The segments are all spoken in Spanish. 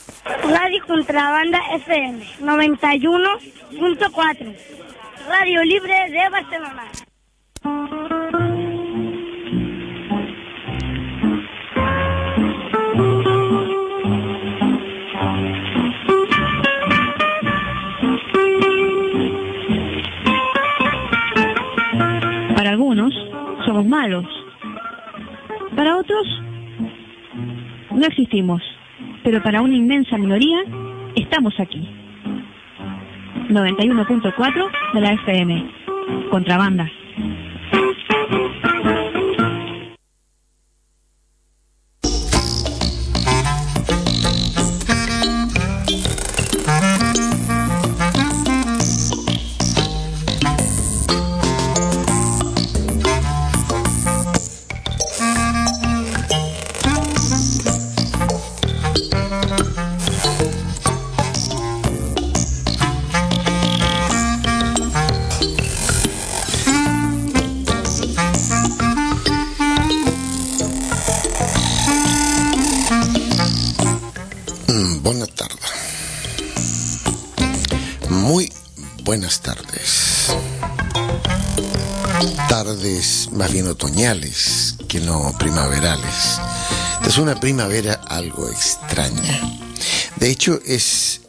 Radio Contrabanda FM 91.4. Radio Libre de Barcelona. Para algunos somos malos. Para otros no existimos. Pero para una inmensa minoría estamos aquí. 91.4 de la FM. Contrabanda. Buenas tardes. Tardes más bien otoñales que no primaverales. Es una primavera algo extraña. De hecho, es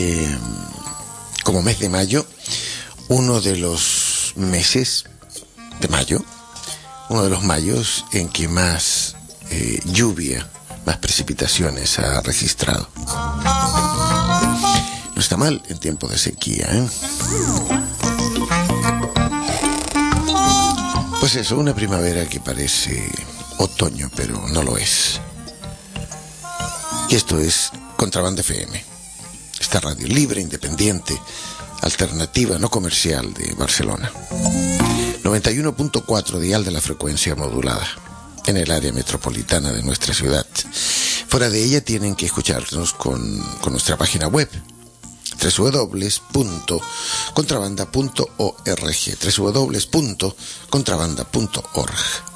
como mes de mayo, uno de los meses de mayo, uno de los mayos en que más lluvia, más precipitaciones ha registrado. No está mal en tiempo de sequía, ¿eh? Pues eso, una primavera que parece otoño, pero no lo es. Y esto es Contrabanda FM, esta radio libre, independiente, alternativa, no comercial de Barcelona. 91.4 dial de la frecuencia modulada en el área metropolitana de nuestra ciudad. Fuera de ella tienen que escucharnos con nuestra página web, www.contrabanda.org, www.contrabanda.org.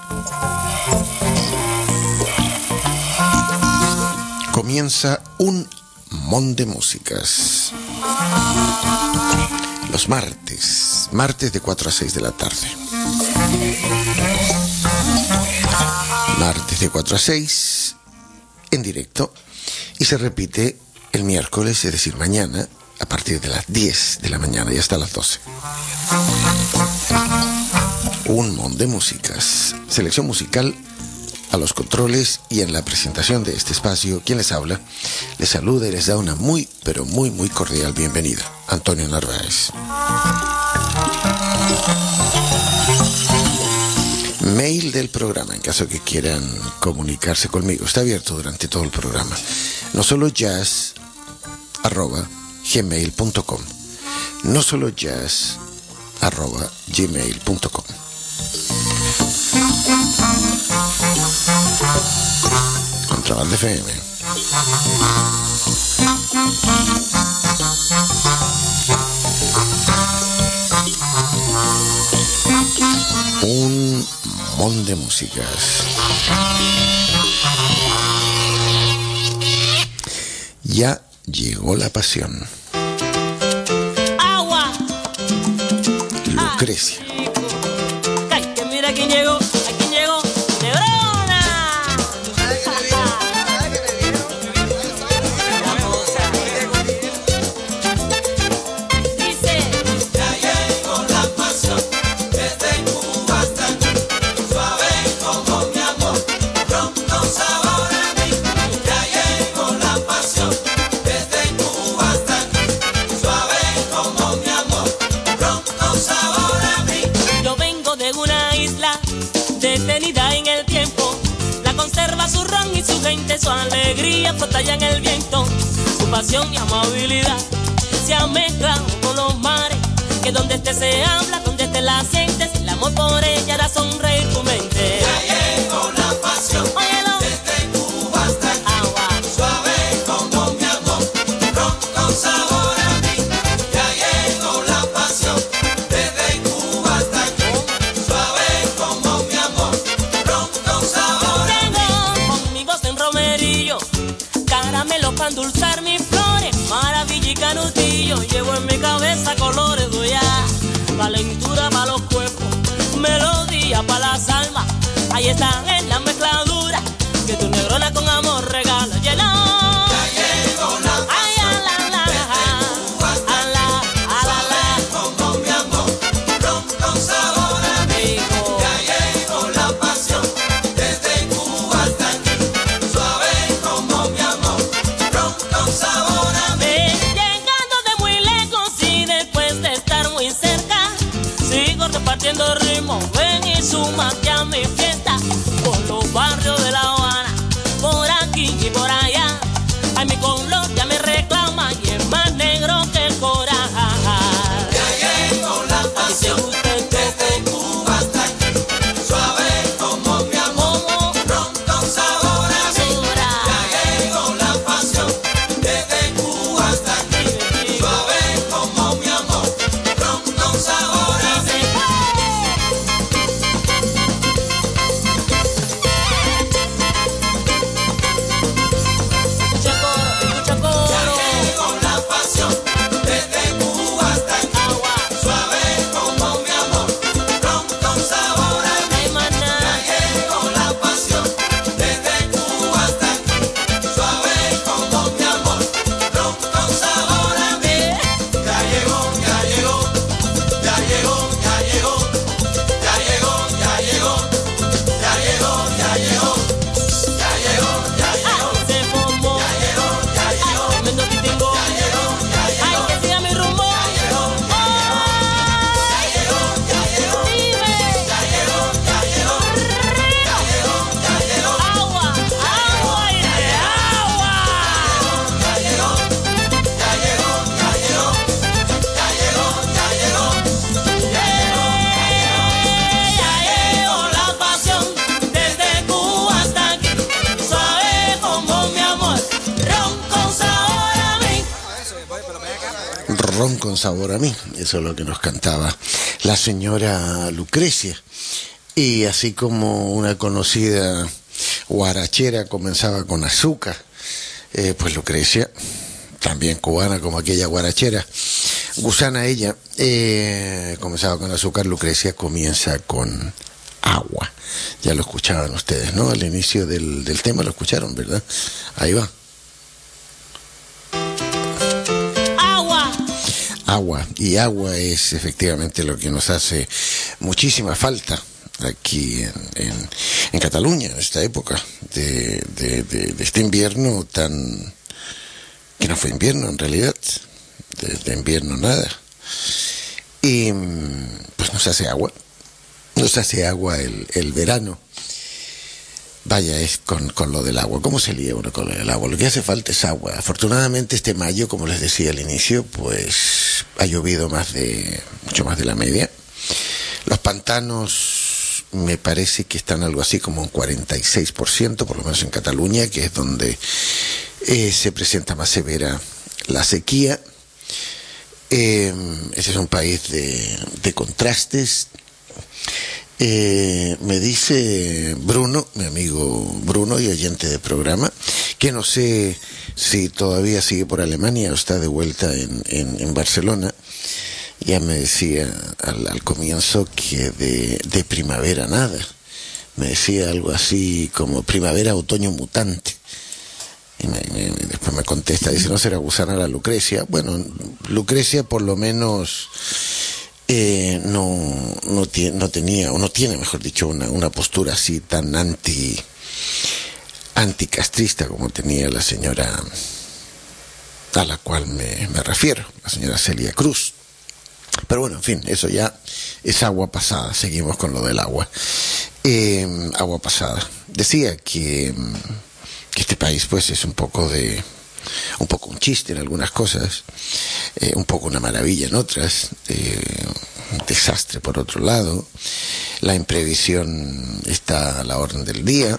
Comienza un mon de músicas. Los martes de 4 a 6 de la tarde. Martes de 4 a 6 en directo, y se repite el miércoles, es decir, mañana, a partir de las 10 de la mañana y hasta las 12. Un mon de músicas. Selección musical a los controles, y en la presentación de este espacio, quien les habla, les saluda y les da una muy, pero muy, muy cordial bienvenida. Antonio Narváez. Mail del programa, en caso que quieran comunicarse conmigo. Está abierto durante todo el programa. No solo jazz@gmail.com. No solo jazz@gmail.com. Contrabanda FM. Un mon de músicas. Ya llegó la pasión. Agua. Lucrecia. Ay, que mira quién llegó. ¿Quién llegó? Nebrona. Dice. Ya llegó la pasión. Desde Cuba hasta aquí. Suave como mi amor. Pronto sabor a mí. Ya llegó la pasión. Desde Cuba hasta aquí. Suave como mi amor. Pronto sabor a mí. Yo vengo de una isla detenida en el tiempo. La conserva su ron y su gente, su alegría flota ya en el viento. Su pasión y amabilidad se han mezclado con los mares. Que donde esté se habla, donde esté la sientes. El amor por ella hará sonreír tu mente. Ya llegó la pasión. Óyelo. Desde Cuba hasta aquí. Agua. Suave como mi amor. Pronto sabor a mí. Ya llegó la pasión. Desde Cuba hasta aquí. Suave como mi amor. Pronto sabor a mí. Tengo con mi voz en romerillo, cara caramelo para endulzar mis flores, maravilla y canutillo, llevo en mi cabeza colores, doy a calentura para los cuerpos, melodía para las almas, ahí están en la mezcladura, que tu negrona con amor regala, llena. Ya llegó la pasión, desde Cuba hasta aquí, como mi amor, ron con sabor a mí. Ya llegó la pasión, desde Cuba hasta aquí, suave como mi amor, ron con sabor a mí. Llegando de muy lejos y después de estar muy cerca, sigo repartiendo ritmo, ven y súmate a mi fiesta, por los barrios de La Habana, por aquí y por allá. Ay, mi color ya me reclama y es más negro que el coral. Ya llegó la pasión, desde Cuba hasta aquí, suave como mi amor, ron con sabor a mí. Ya llegó la pasión, desde Cuba hasta aquí, suave como mi amor, ron con sabor a mí. Escucha coro, Ya llegó la pasión, desde Cuba hasta aquí, agua, suave como mi amor, ron con sabor a mí. ay, maná. Ya llegó la pasión, desde Cuba hasta aquí, suave como mi amor, ron con sabor a mí. Ya llegó, ya llegó, ya llegó, ya llegó, ya llegó, ya llegó, ya llegó, ya llegó, ya llegó, ya llegó, Se formó, ya llegó, ya llegó, tremendo titingo. ya llegó, ya llegó, Ay, que siga mi rumbo. ya llegó, Ay, ya llegó, ya llegó, dime. ya llegó, ya llegó, ya llegó, ya llegó. Agua, agua y de agua. Ya llegó, ya llegó, ya llegó, ya llegó, ya llegó, Ya llegó la pasión desde Cuba hasta aquí, suave como mi amor, ron con sabor a mí. Ron con sabor a mí, eso es lo que nos cantaba la señora Lucrecia. Y así como una conocida guarachera comenzaba con azúcar, pues Lucrecia, también cubana como aquella guarachera, gusana ella, comenzaba con azúcar, Lucrecia comienza con agua. Ya lo escuchaban ustedes, ¿no? Al inicio del tema lo escucharon, ¿verdad? Ahí va. Agua. Agua, y agua es efectivamente lo que nos hace muchísima falta aquí en Cataluña, en esta época de este invierno tan... que no fue invierno en realidad, de invierno nada. Y pues nos hace agua el verano. Vaya, es con lo del agua. ¿Cómo se lía uno con lo del agua? Lo que hace falta es agua. Afortunadamente este mayo, como les decía al inicio, pues ha llovido mucho más de la media. Los pantanos me parece que están algo así como un 46%, por lo menos en Cataluña, que es donde se presenta más severa la sequía. Ese es un país de contrastes. Me dice Bruno, mi amigo Bruno y oyente de programa, que no sé si todavía sigue por Alemania o está de vuelta en Barcelona. Ya me decía al comienzo que de primavera nada. Me decía algo así como primavera, otoño mutante. Y después me contesta, dice, ¿no será gusana la Lucrecia? Bueno, Lucrecia por lo menos no tenía, o no tiene, mejor dicho, una postura así tan anticastrista como tenía la señora a la cual me refiero, la señora Celia Cruz. Pero bueno, en fin, eso ya es agua pasada. Seguimos con lo del agua. Agua pasada. Decía que este país pues es un poco un chiste en algunas cosas, un poco una maravilla en otras, un desastre por otro lado. La imprevisión está a la orden del día.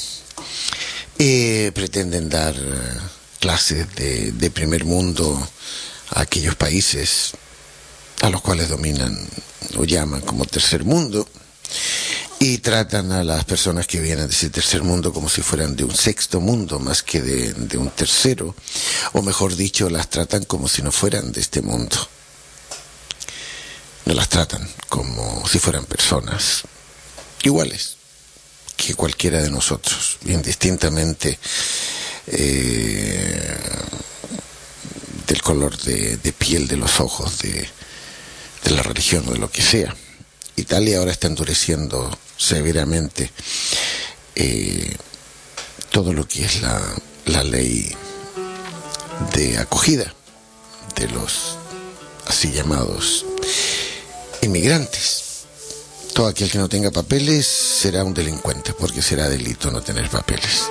Pretenden dar clases de primer mundo a aquellos países a los cuales dominan o llaman como tercer mundo. y tratan a las personas que vienen de ese tercer mundo como si fueran de un sexto mundo más que de un tercero, o mejor dicho, las tratan como si no fueran de este mundo. No las tratan como si fueran personas iguales que cualquiera de nosotros, indistintamente del color de piel de los ojos, de la religión o de lo que sea. Italia ahora está endureciendo severamente todo lo que es la ley de acogida de los así llamados inmigrantes. Todo aquel que no tenga papeles será un delincuente, porque será delito no tener papeles.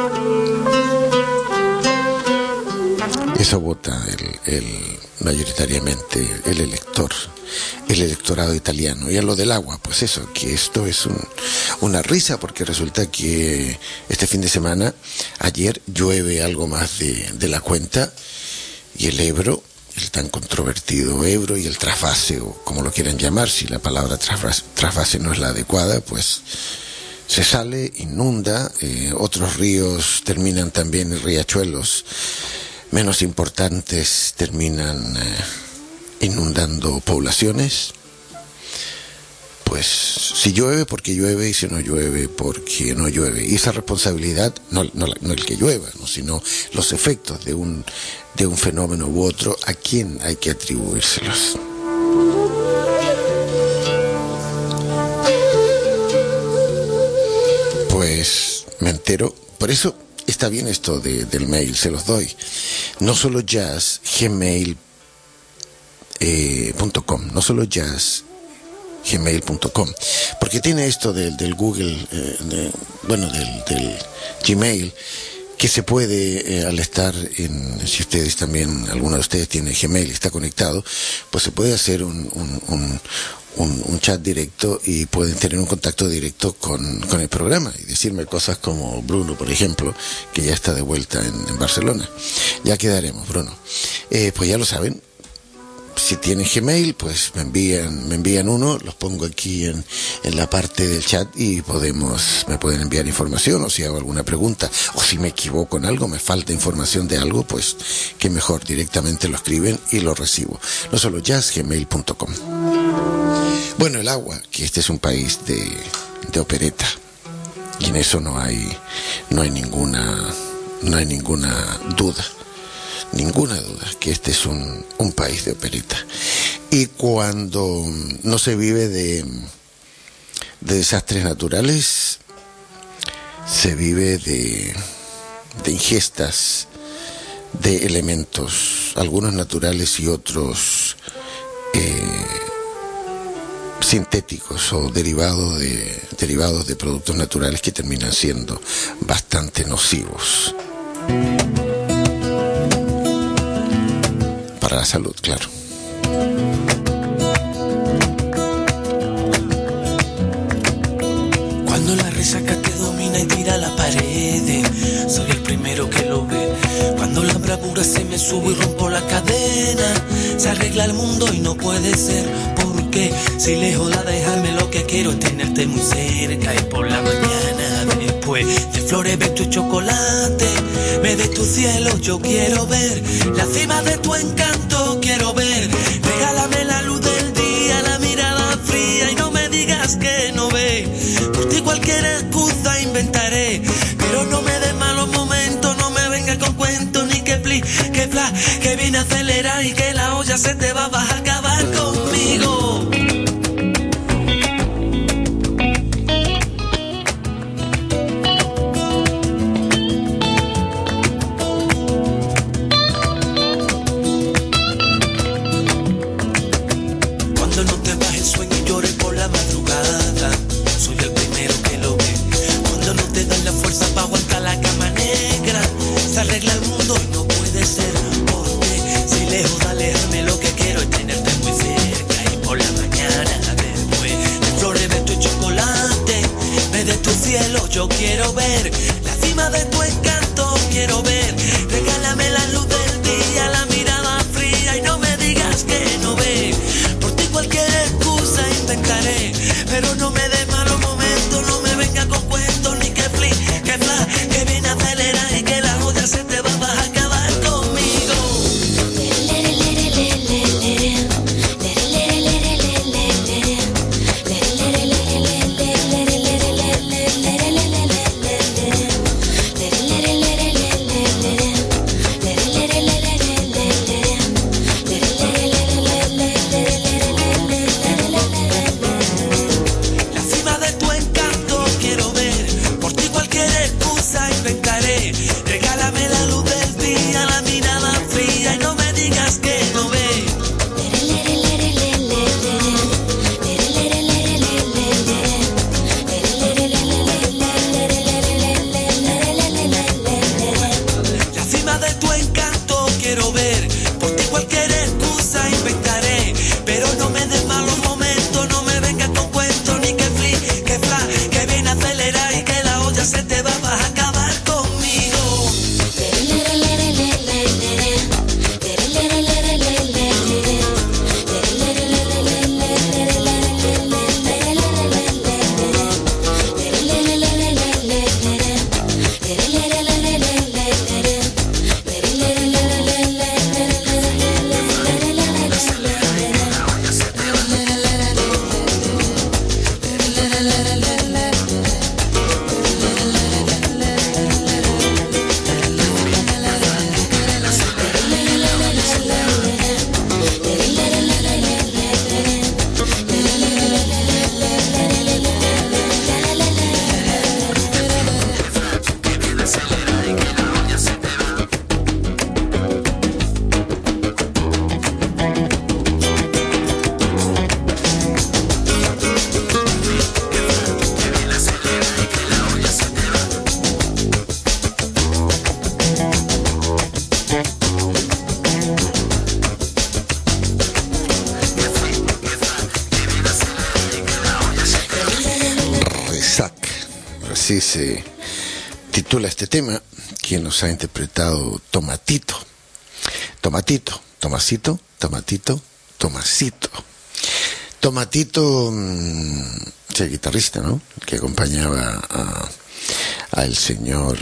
Eso vota mayoritariamente el electorado italiano. Y a lo del agua, pues eso, que esto es una risa, porque resulta que este fin de semana, ayer, llueve algo más de la cuenta, y el Ebro, el tan controvertido Ebro y el trasvase, o como lo quieran llamar, si la palabra trasvase no es la adecuada, pues se sale, inunda, otros ríos terminan también en riachuelos menos importantes, terminan inundando poblaciones. Pues si llueve, porque llueve, y si no llueve, porque no llueve. Y esa responsabilidad, no el que llueva, ¿no?, sino los efectos de un fenómeno u otro, ¿a quién hay que atribuírselos? Pues me entero, por eso está bien esto del mail, se los doy. No solo jazz, gmail.com, no solo jazz, gmail.com, porque tiene esto del Google, del Gmail, que se puede, al estar si ustedes también, alguno de ustedes tiene Gmail y está conectado, pues se puede hacer un chat directo y pueden tener un contacto directo con el programa y decirme cosas como Bruno, por ejemplo, que ya está de vuelta en Barcelona. Ya quedaremos, Bruno. Pues ya lo saben. Si tienen Gmail, pues me envían uno, los pongo aquí en la parte del chat y me pueden enviar información, o si hago alguna pregunta, o si me equivoco en algo, me falta información de algo, pues que mejor, directamente lo escriben y lo recibo. No solo jazzgmail.com. Bueno, el agua, que este es un país de opereta, y en eso no hay ninguna duda. Ninguna duda que este es un país de opereta. Y cuando no se vive de desastres naturales, se vive de ingestas de elementos, algunos naturales y otros sintéticos o derivados de productos naturales que terminan siendo bastante nocivos. Para la salud, claro. Cuando la resaca te domina y tira a la pared, soy el primero que lo ve. Cuando la bravura se me sube y rompo la cadena, se arregla el mundo y no puede ser. Porque si lejos de dejarme, lo que quiero es tenerte muy cerca. Y por la mañana, después de flores, beso y chocolate, me de tu cielo yo quiero ver. La cima de tu encanto quiero ver. Regálame la luz del día, la mirada fría, y no me digas que no ve. Por ti cualquier excusa inventaré, pero no me des malos momentos, no me vengas con cuentos ni que pli, que fla, que vine a acelerar y que la olla se te va a acabar conmigo. Yo quiero ver la cima de tu encanto, quiero ver. Regálame la luz del día, la mirada fría, y no me digas que no ve. Por ti cualquier excusa inventaré, pero no me des malos momentos. encanto quiero ver. Por ti cualquier excusa inventaré, pero no me des malos momentos, no me vengas con cuentos ni que fli, que fla, que viene a acelerar y que la olla se te va, vas a acabar conmigo. Así se titula este tema, quien nos ha interpretado Tomatito. Tomatito, Tomasito, Tomatito, Tomasito. Tomatito, es el guitarrista, ¿no? Que acompañaba al señor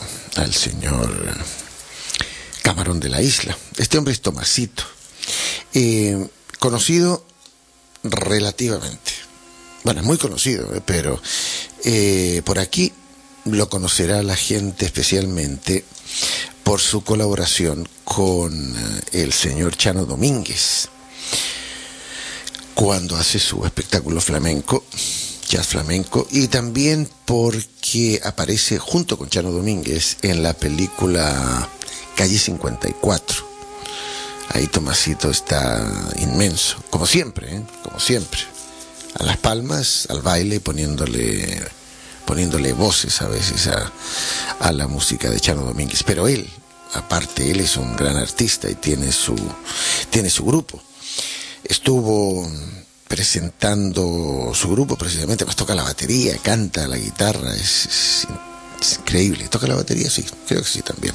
Camarón de la Isla. Este hombre es Tomasito. Conocido relativamente. Bueno, muy conocido, pero por aquí lo conocerá la gente especialmente por su colaboración con el señor Chano Domínguez, cuando hace su espectáculo flamenco, jazz flamenco, y también porque aparece junto con Chano Domínguez en la película Calle 54. Ahí Tomasito está inmenso, como siempre, como siempre. A las palmas, al baile, poniéndole voces a veces a la música de Chano Domínguez. Pero él, aparte, él es un gran artista y tiene su grupo. Estuvo presentando su grupo precisamente, pues toca la batería, canta la guitarra, es increíble. ¿Toca la batería? Sí, creo que sí también.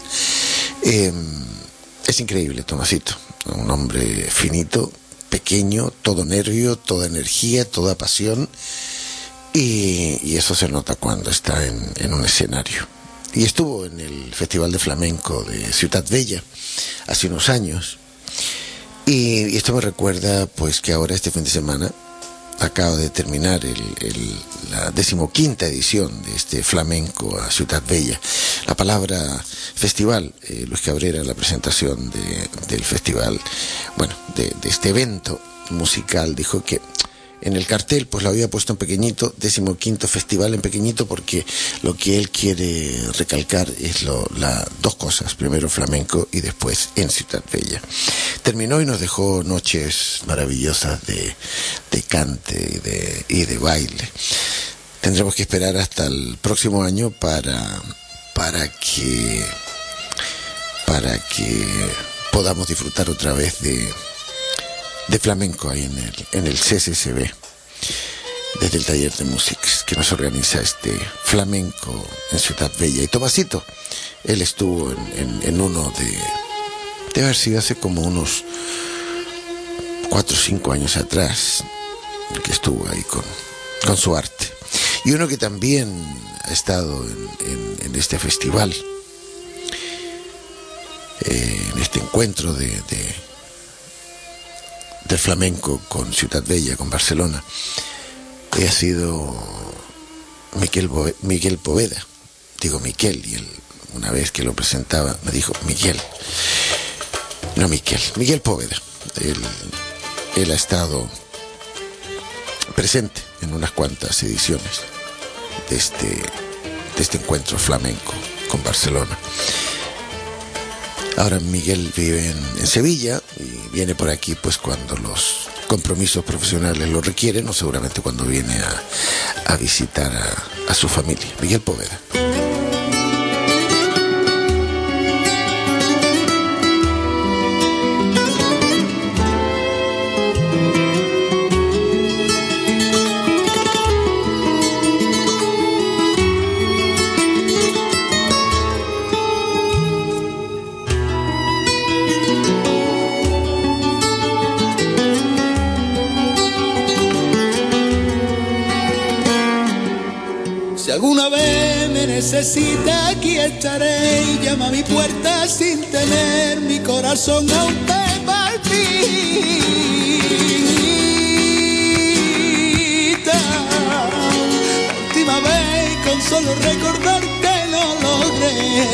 Es increíble, Tomasito, un hombre finito, pequeño, todo nervio, toda energía, toda pasión, y eso se nota cuando está en un escenario. Y estuvo en el Festival de Flamenco de Ciutat Bella hace unos años, y esto me recuerda pues que ahora este fin de semana acaba de terminar la 15ª edición de este flamenco a Ciutat Bella. La palabra festival, Luis Cabrera, en la presentación del festival, bueno, de este evento musical, dijo que en el cartel pues lo había puesto en pequeñito, 15º festival en pequeñito, porque lo que él quiere recalcar es dos cosas: primero flamenco y después en Ciutat Bella. Terminó y nos dejó noches maravillosas de cante y de baile. Tendremos que esperar hasta el próximo año para que podamos disfrutar otra vez de flamenco ahí en el CCCB, desde el taller de música que nos organiza este flamenco en Ciutat Bella. Y Tomasito, él estuvo en uno debe haber sido hace como unos 4 o 5 años atrás, que estuvo ahí con su arte. Y uno que también ha estado en este festival, en este encuentro del flamenco con Ciutat Bella, con Barcelona, ha sido Miguel Poveda. Digo Miquel, y él, una vez que lo presentaba, me dijo Miguel. No Miguel Poveda. Él ha estado presente en unas cuantas ediciones de este encuentro flamenco con Barcelona. Ahora Miguel vive en Sevilla y viene por aquí pues cuando los compromisos profesionales lo requieren, o seguramente cuando viene a visitar a su familia. Miguel Poveda. alguna vez me necesita, aquí estaré. Llama a mi puerta sin temer mi corazón aún te palpita. La última vez con solo recordarte lo logré.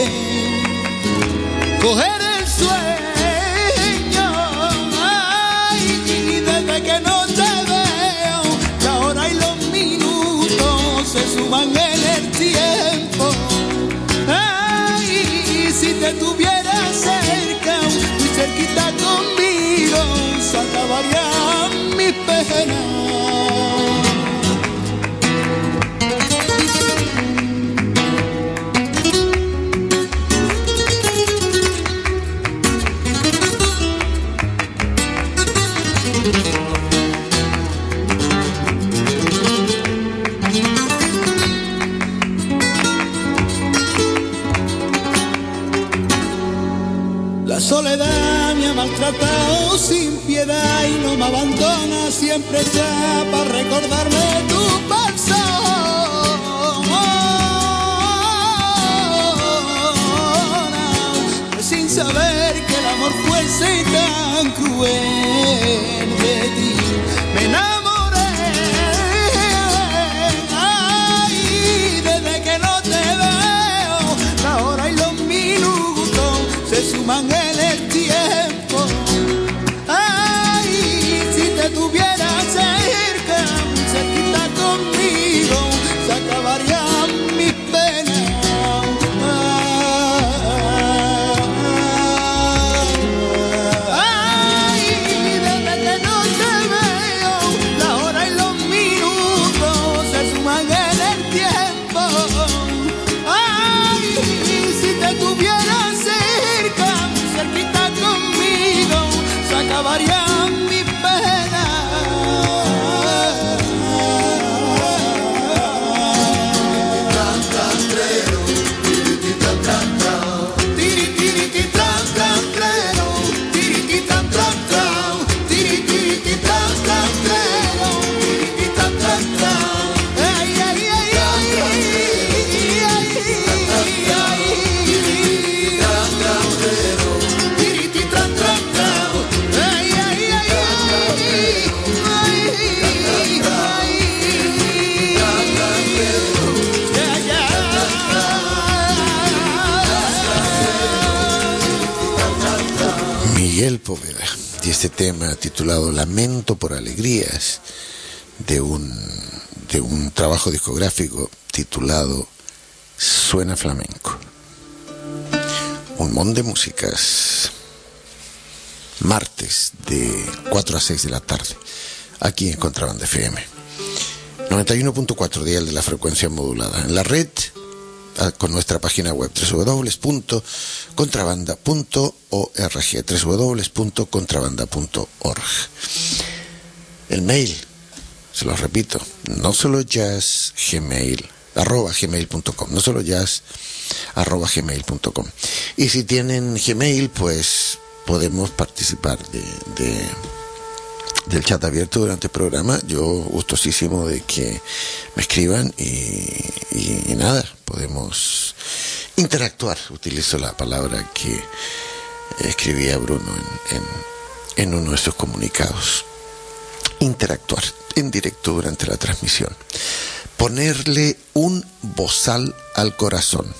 Coger el sueño, ay, y desde que no te veo, la hora y los minutos se suman en el tiempo. Ay, si te tuviera cerca, muy cerquita conmigo, se acabarían mis penas. La soledad me ha maltratado sin piedad y no me abandona, siempre está para recordarme tu persona. Sin saber que el amor fuese tan cruel de ti, me enamoré. Ay, desde que no te veo, la hora y los minutos se suman en el tiempo. Ay, si te tuviera cerca, muy cerquita conmigo, se acabarían mis penas. Ay, desde que no te veo, la hora y los minutos se suman en el tiempo. Ay, si te tuviera cerca, cerquita conmigo, se acabarían mis penas. Tiri, tiri, ti, tran, tran, trero. Tiri, ti, tran, tran, tran. Tiri, tiri, ti, tran, tran, trero. Tiri, ti, tran, tran, tran. Ay, ay, ay, ay, ay, ay, tiriti tran tran tran, ay ay ay ay, Miguel Poveda, y este tema titulado Lamento por Alegrías, de un trabajo discográfico titulado Suena Flamenco. Un montón de músicas, martes de 4 a 6 de la tarde, aquí en Contrabanda FM 91.4 dial de la frecuencia modulada, en la red con nuestra página web www.contrabanda.org, www.contrabanda.org. El mail, se lo repito, no solo jazz gmail @gmail.com, no solo jazz @gmail.com. Y si tienen Gmail, pues podemos participar del chat abierto durante el programa. Yo gustosísimo de que me escriban y nada, podemos interactuar. Utilizo la palabra que escribía Bruno en uno de sus comunicados. Interactuar en directo durante la transmisión. Ponerle un bozal al corazón.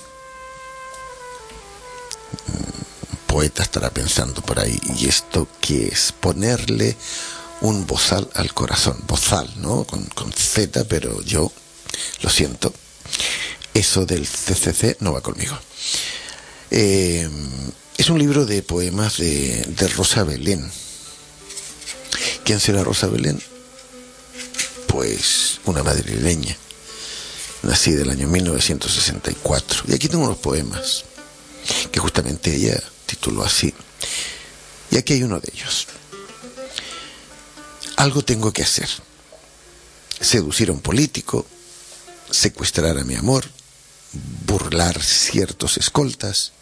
Poeta estará pensando por ahí, ¿y esto qué es? Ponerle un bozal al corazón. Bozal, ¿no? Con Z, pero yo lo siento. Eso del CCC no va conmigo. Es un libro de poemas de Rosa Belén. ¿Quién será Rosa Belén? Pues una madrileña, nacida el año 1964. Y aquí tengo unos poemas que justamente ella tituló así. Y aquí hay uno de ellos. Algo tengo que hacer. Seducir a un político, secuestrar a mi amor, burlar ciertos escoltas,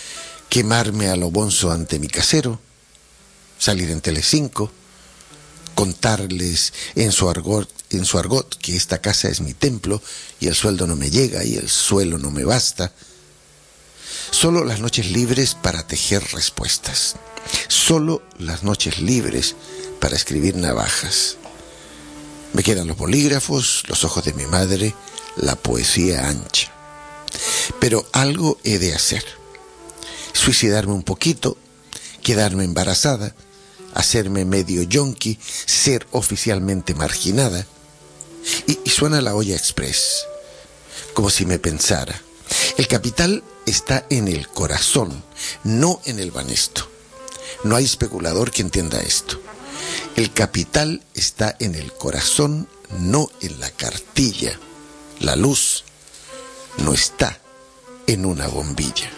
quemarme a lo bonzo ante mi casero, salir en Telecinco, contarles en su argot que esta casa es mi templo y el sueldo no me llega y el suelo no me basta. Solo las noches libres para tejer respuestas. Solo las noches libres para escribir navajas. Me quedan los bolígrafos, los ojos de mi madre, la poesía ancha. Pero algo he de hacer. Suicidarme un poquito, quedarme embarazada, hacerme medio yonki, ser oficialmente marginada. Y suena la olla express, como si me pensara. El capital está en el corazón, no en el banesto. No hay especulador que entienda esto. El capital está en el corazón, no en la cartilla. La luz no está en una bombilla.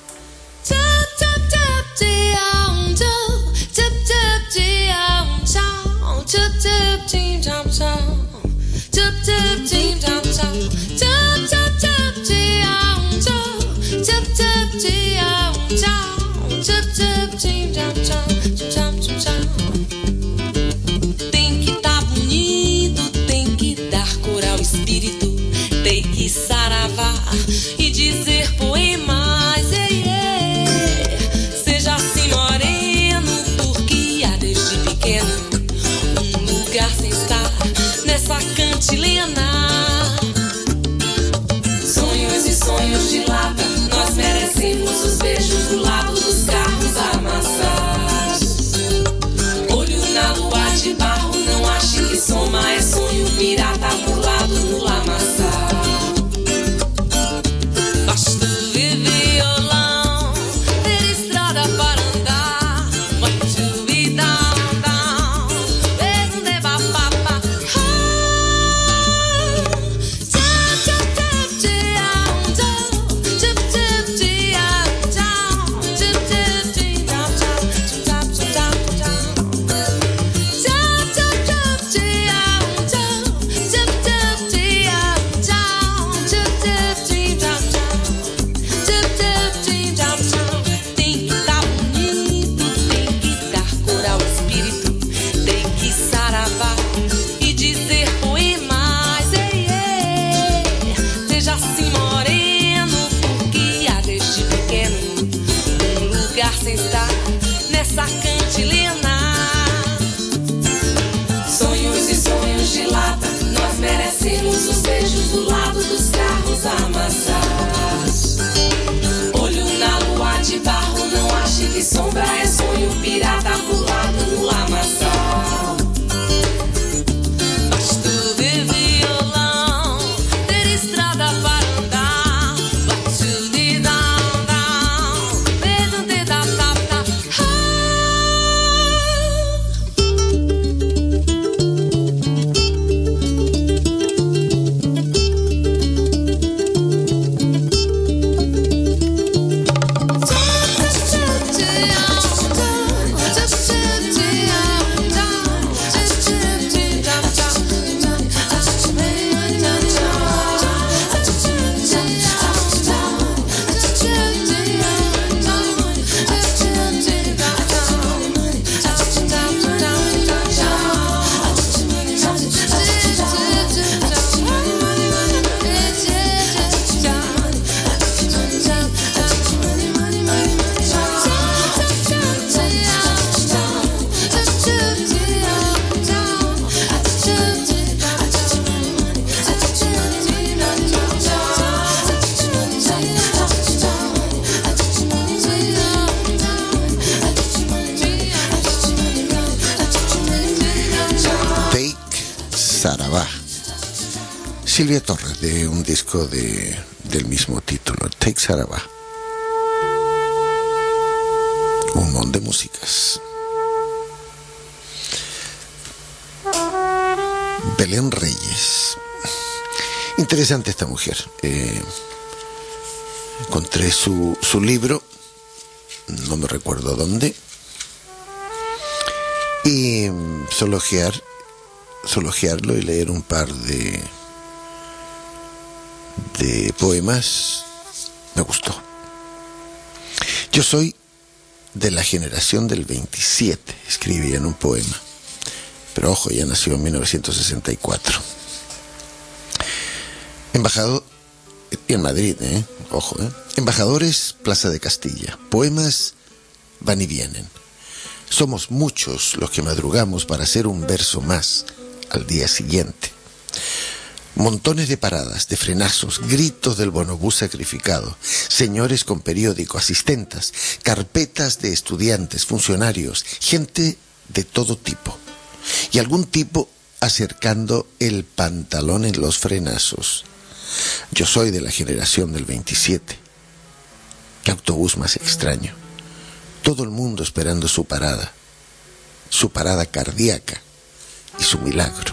Tem que tá bonito, tem que dar cor ao espírito, tem que saravar e dizer poemas, seja assim moreno, porque há desde pequeno um lugar sem estar nessa cantilena. Sonhos e sonhos de lata, nós merecemos os beijos do lado dos carros amassados. Olho na lua de barro, não ache que soma é sonho pirata burlado no lamaçal. Gosto de violão, ter estrada para andar. What to be down, down, mesmo de bababa. Nessa cantilena. Sonhos e sonhos de lata, nós merecemos os beijos do lado dos carros amassados. Olho na lua de barro, não ache que sombra é sonho pirata pulado no lamaçal. Gosto de violão, ter estrada para andar. Gosto de down, down, mesmo de da tapa. Silvia Torres, de un disco del mismo título, Take Sarabá. Un montón de músicas. Belén Reyes. Interesante esta mujer. Encontré su libro, no me recuerdo dónde, y solo ojearlo y leer un par de poemas me gustó. Yo soy de la generación del 27, escribía en un poema, Pero ojo, ya nació en 1964. Embajador, y en Madrid, ojo, Embajadores, Plaza de Castilla. Poemas van y vienen. Somos muchos los que madrugamos para hacer un verso más al día siguiente. Montones de paradas, de frenazos, gritos del bonobús sacrificado, señores con periódico, asistentas, carpetas de estudiantes, funcionarios, gente de todo tipo. Y algún tipo acercando el pantalón en los frenazos. Yo soy de la generación del 27. Qué autobús más extraño. Todo el mundo esperando su parada cardíaca y su milagro.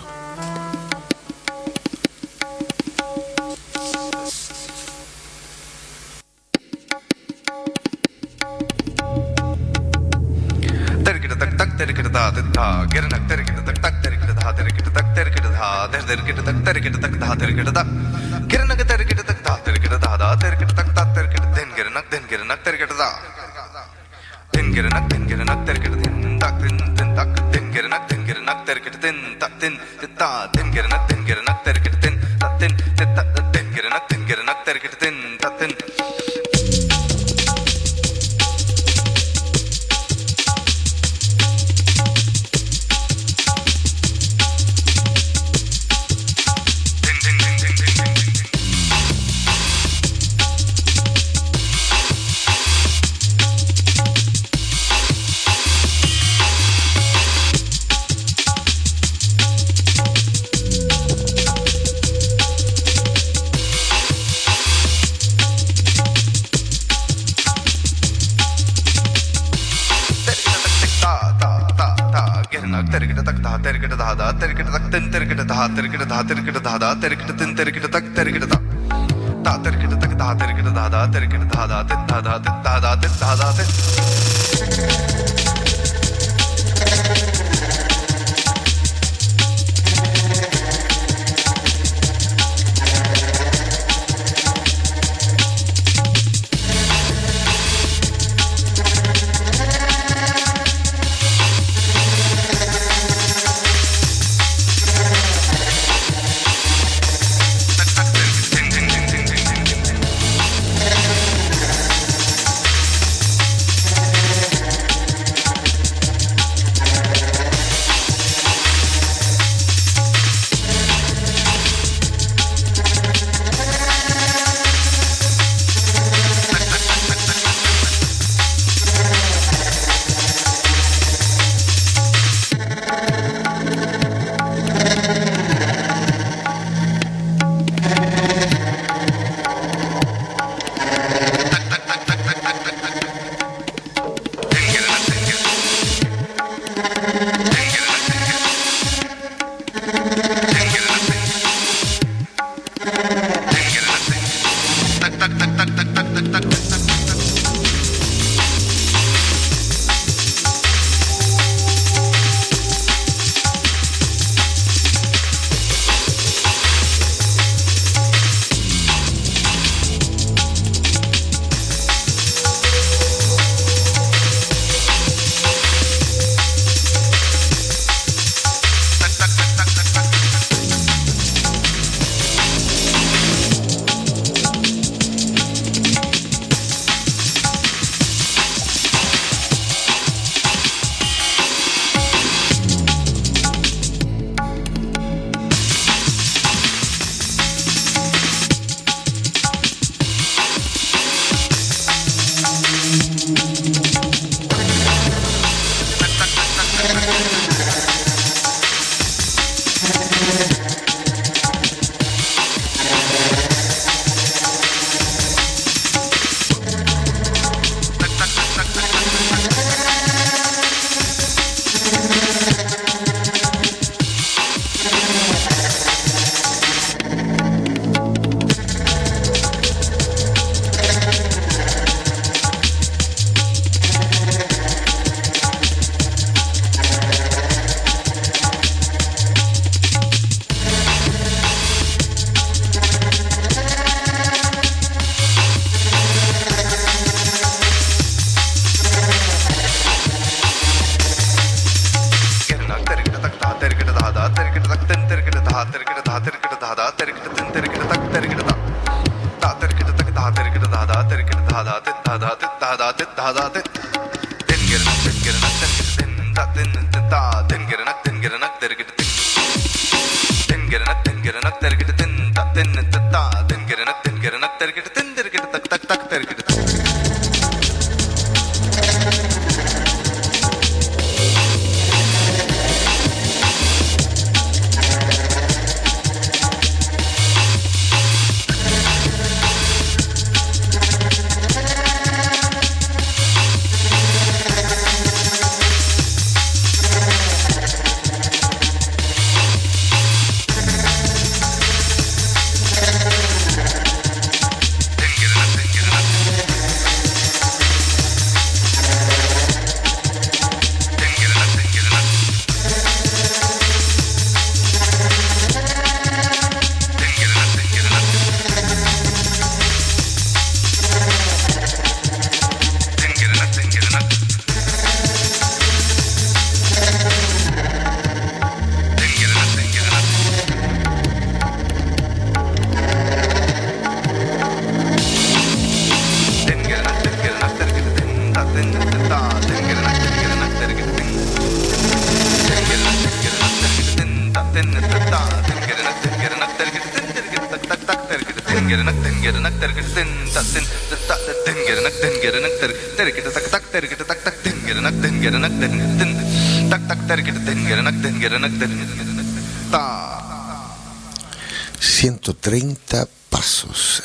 130 pasos,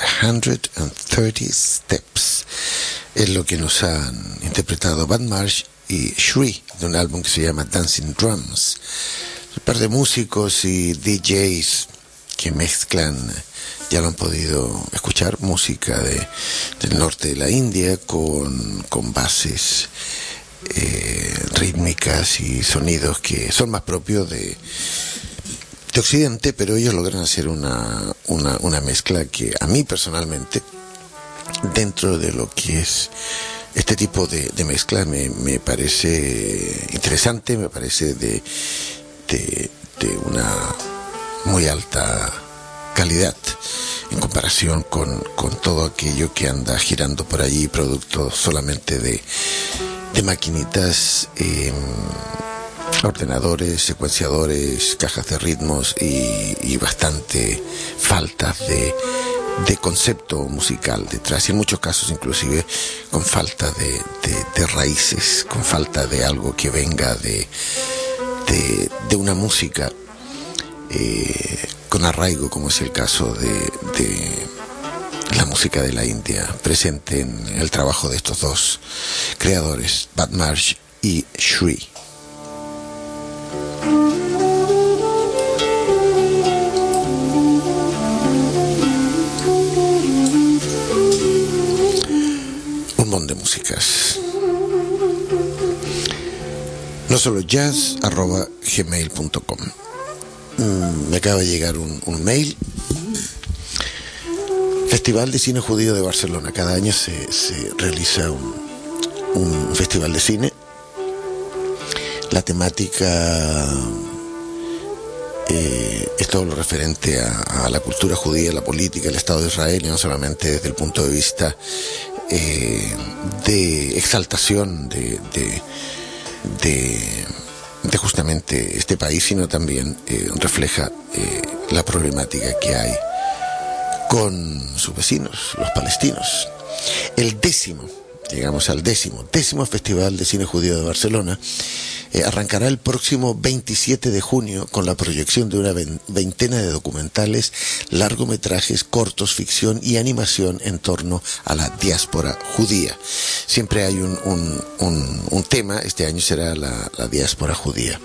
130 steps, es lo que nos han interpretado Bad Marsh y Shri, de un álbum que se llama Dancing Drums. Un par de músicos y DJs que mezclan, ya lo han podido escuchar, música del norte de la India con bases rítmicas y sonidos que son más propios de Occidente, pero ellos logran hacer una mezcla que a mí personalmente, dentro de lo que es este tipo de mezcla, me parece interesante, me parece de una muy alta calidad en comparación con todo aquello que anda girando por allí, producto solamente de maquinitas, ordenadores, secuenciadores, cajas de ritmos y bastante falta de concepto musical detrás, y en muchos casos inclusive con falta de raíces, con falta de algo que venga de una música con arraigo, como es el caso de la música de la India, presente en el trabajo de estos dos creadores, Bad Marsh y Shri. Un montón de músicas. No solo jazz @gmail.com. Me acaba de llegar un mail. Festival de Cine Judío de Barcelona. Cada año se realiza un festival de cine. La temática es todo lo referente a la cultura judía, la política, el Estado de Israel, y no solamente desde el punto de vista de exaltación de justamente este país, sino también refleja la problemática que hay con sus vecinos, los palestinos. Llegamos al décimo Festival de Cine Judío de Barcelona. Arrancará el próximo 27 de junio con la proyección de una veintena de documentales, largometrajes, cortos, ficción y animación en torno a la diáspora judía. Siempre hay un tema, este año será la diáspora judía.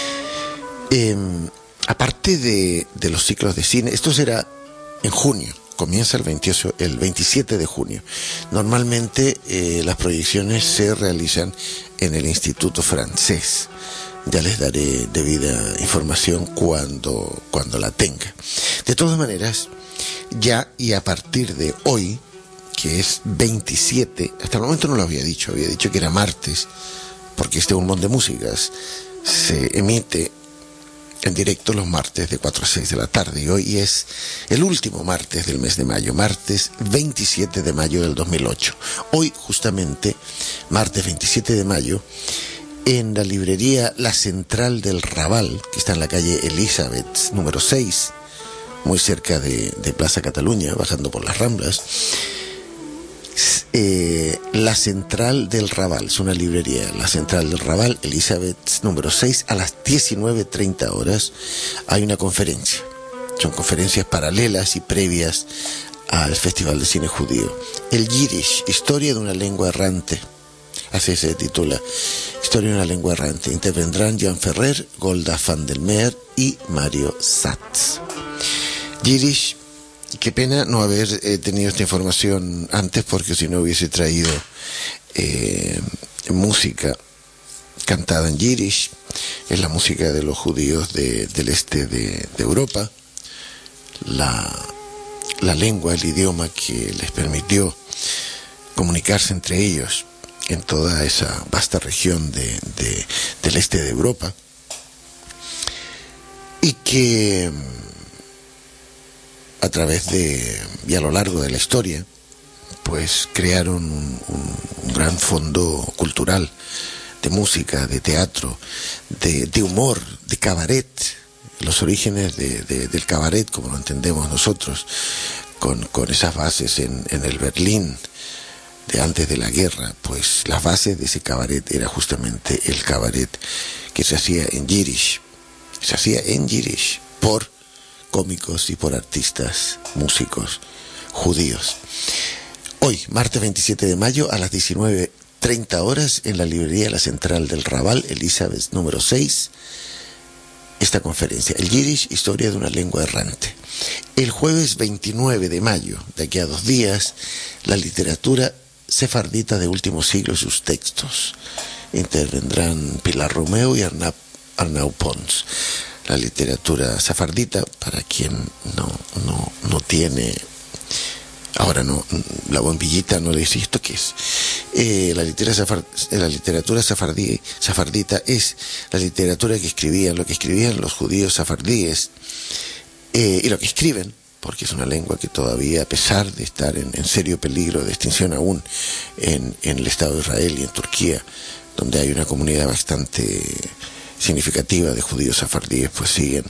Aparte de los ciclos de cine, esto será en junio. Comienza el 27 de junio. Normalmente las proyecciones se realizan en el Instituto Francés. Ya les daré debida información cuando la tenga. De todas maneras, ya y a partir de hoy, que es 27, hasta el momento no lo había dicho que era martes, porque este Un Montón de Músicas se emite en directo los martes de 4 a 6 de la tarde. Y hoy es el último martes del mes de mayo, martes 27 de mayo del 2008. Hoy, justamente, martes 27 de mayo, en la librería La Central del Raval, que está en la calle Elizabeth, número 6, muy cerca de Plaza Cataluña, bajando por las Ramblas, La Central del Raval, es una librería, La Central del Raval, Elizabeth número 6, a las 19:30 horas hay una conferencia. Son conferencias paralelas y previas al Festival de Cine Judío. El Yiddish, historia de una lengua errante, así se titula, historia de una lengua errante. Intervendrán Jan Ferrer, Golda van der Meer y Mario Satz. Yiddish. Qué pena no haber tenido esta información antes, porque si no hubiese traído música cantada en Yiddish. Es la música de los judíos del este de Europa, la lengua, el idioma que les permitió comunicarse entre ellos en toda esa vasta región del este de Europa, y que a través y a lo largo de la historia, pues crearon un gran fondo cultural, de música, de teatro, de humor, de cabaret. Los orígenes del cabaret, como lo entendemos nosotros, con esas bases en el Berlín de antes de la guerra, pues las bases de ese cabaret era justamente el cabaret que se hacía en Yiddish. Se hacía en Yiddish por cómicos y por artistas, músicos judíos. Hoy, martes 27 de mayo, a las 19:30 horas, en la librería La Central del Raval, Elizabeth número 6, esta conferencia, el Yiddish, historia de una lengua errante. El jueves 29 de mayo, de aquí a 2 días, la literatura sefardita de último siglo y sus textos. Intervendrán Pilar Romeu y Arnau Pons. La literatura sefardita, para quien no tiene, ahora no, la bombillita no le dice esto qué es. La literatura sefardita es la literatura lo que escribían los judíos sefardíes, y lo que escriben, porque es una lengua que todavía, a pesar de estar en serio peligro de extinción aún en el Estado de Israel y en Turquía, donde hay una comunidad bastante significativa de judíos sefardíes, pues siguen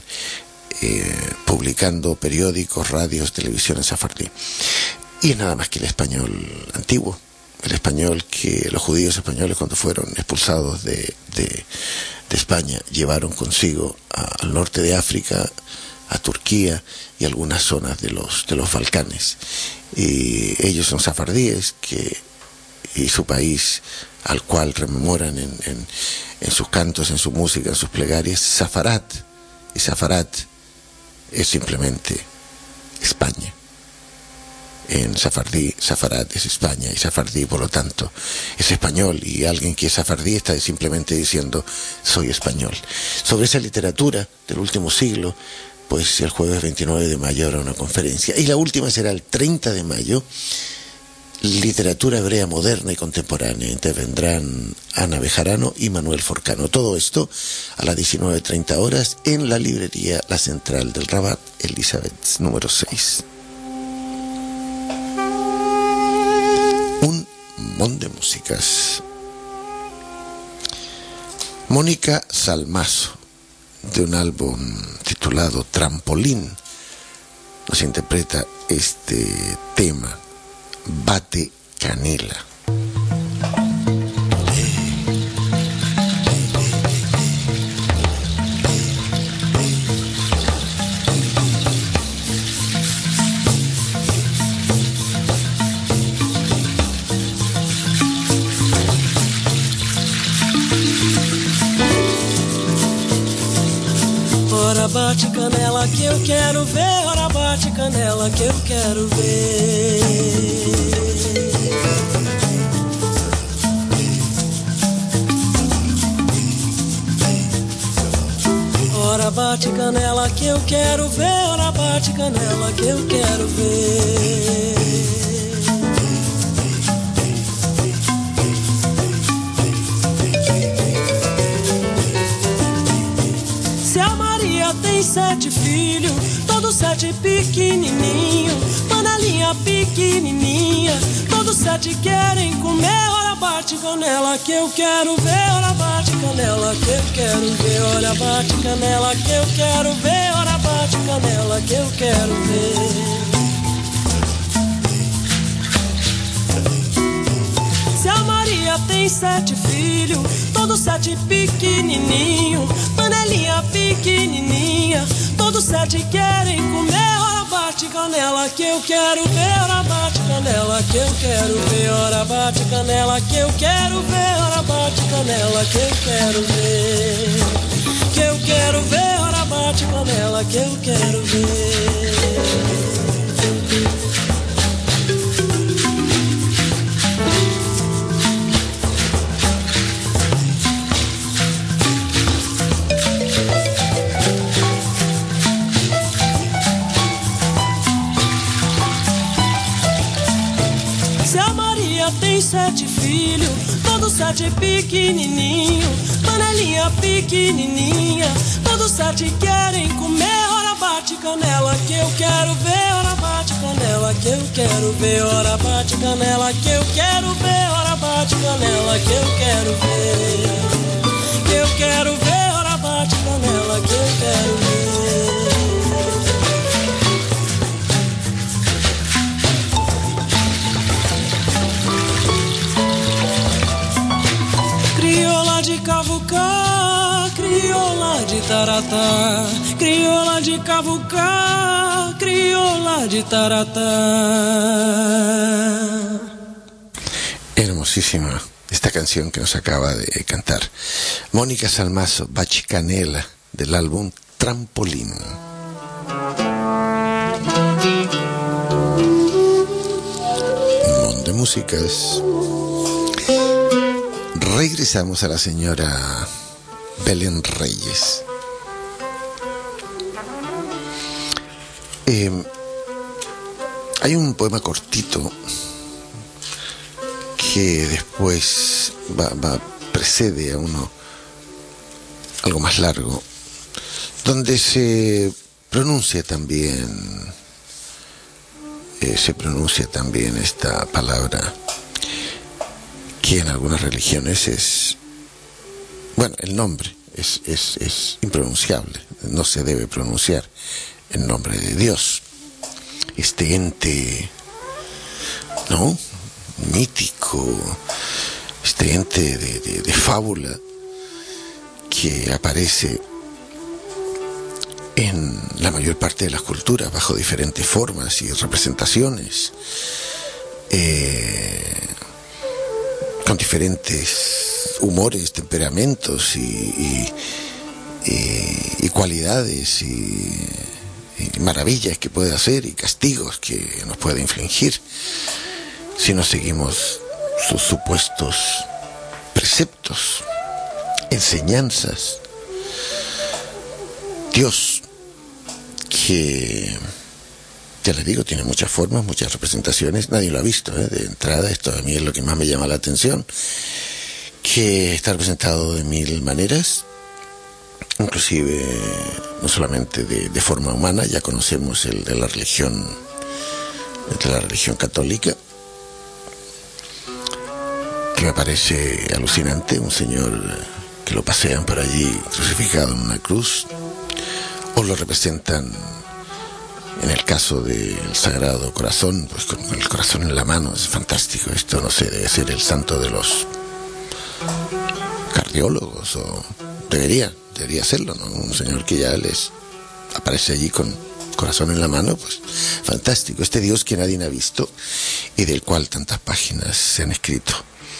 publicando periódicos, radios, televisión en sefardí. Y es nada más que el español antiguo, el español que los judíos españoles, cuando fueron expulsados de España, llevaron consigo al norte de África, a Turquía y algunas zonas de los Balcanes. Y ellos son sefardíes, y su país, al cual rememoran en sus cantos, en su música, en sus plegarias, Safarat. Y Safarat es simplemente España. En sefardí, Safarat es España, y sefardí, por lo tanto, es español, y alguien que es sefardí está simplemente diciendo soy español. Sobre esa literatura del último siglo, pues el jueves 29 de mayo habrá una conferencia, y la última será el 30 de mayo, literatura hebrea moderna y contemporánea. Intervendrán Ana Bejarano y Manuel Forcano. Todo esto a las 19:30 horas en la librería La Central del Rabat, Elizabeth número 6. Un montón de músicas. Mónica Salmazo, de un álbum titulado Trampolín, nos interpreta este tema, Bate Canela. Ora bate canela que eu quero ver, ora bate canela que eu quero ver. Ora bate canela que eu quero ver, ora bate canela que eu quero ver. Se a Maria Maria tem 7 filhos, todos 7 pequenininhos. Panelinha pequenininha, todos 7 querem comer. Ora bate canela que eu quero ver. Ora bate canela que eu quero ver. Ora bate canela que eu quero ver. Ora bate canela que eu quero ver. Se a Maria tem 7 filhos, todos 7 pequenininhos. Panelinha pequenininha, todos 7 querem comer. Ora bate canela que eu quero ver. Ora bate canela que eu quero ver. Ora bate canela que eu quero ver. Ora bate canela que eu quero ver. Que eu quero ver. Ora bate canela que eu quero ver. Tem 7 filhos, todos 7 pequenininhos. Panelinha pequenininha, todos 7 querem comer. Ora bate canela que eu quero ver. Ora bate canela que eu quero ver. Ora bate canela que eu quero ver. Ora bate canela que eu quero ver. Que eu quero ver. Ora bate canela que eu quero ver. Crioula de cavucar, crioula de taratá. Crioula de cavucar, crioula de taratá. Hermosísima esta canción que nos acaba de cantar Mónica Salmazo, Bachicanela, del álbum Trampolín. Un montón de músicas. Regresamos a la señora Belén Reyes. Hay un poema cortito que después precede a uno algo más largo, donde se pronuncia también esta palabra que en algunas religiones es, bueno, el nombre es impronunciable, no se debe pronunciar el nombre de Dios, este ente, ¿no?, mítico, este ente de fábula que aparece en la mayor parte de las culturas bajo diferentes formas y representaciones, con diferentes humores, temperamentos y cualidades y maravillas que puede hacer y castigos que nos puede infligir si no seguimos sus supuestos preceptos, enseñanzas. Dios, que ya les digo, tiene muchas formas, muchas representaciones, nadie lo ha visto, de entrada. Esto a mí es lo que más me llama la atención, que está representado de 1000 maneras, inclusive no solamente de forma humana. Ya conocemos el de la religión católica, que me parece alucinante, un señor que lo pasean por allí crucificado en una cruz, o lo representan en el caso del Sagrado Corazón, pues con el corazón en la mano. Es fantástico esto, no sé, debe ser el santo de los cardiólogos, o debería serlo, ¿no? Un señor que ya les aparece allí con corazón en la mano, pues fantástico. Este Dios que nadie ha visto y del cual tantas páginas se han escrito,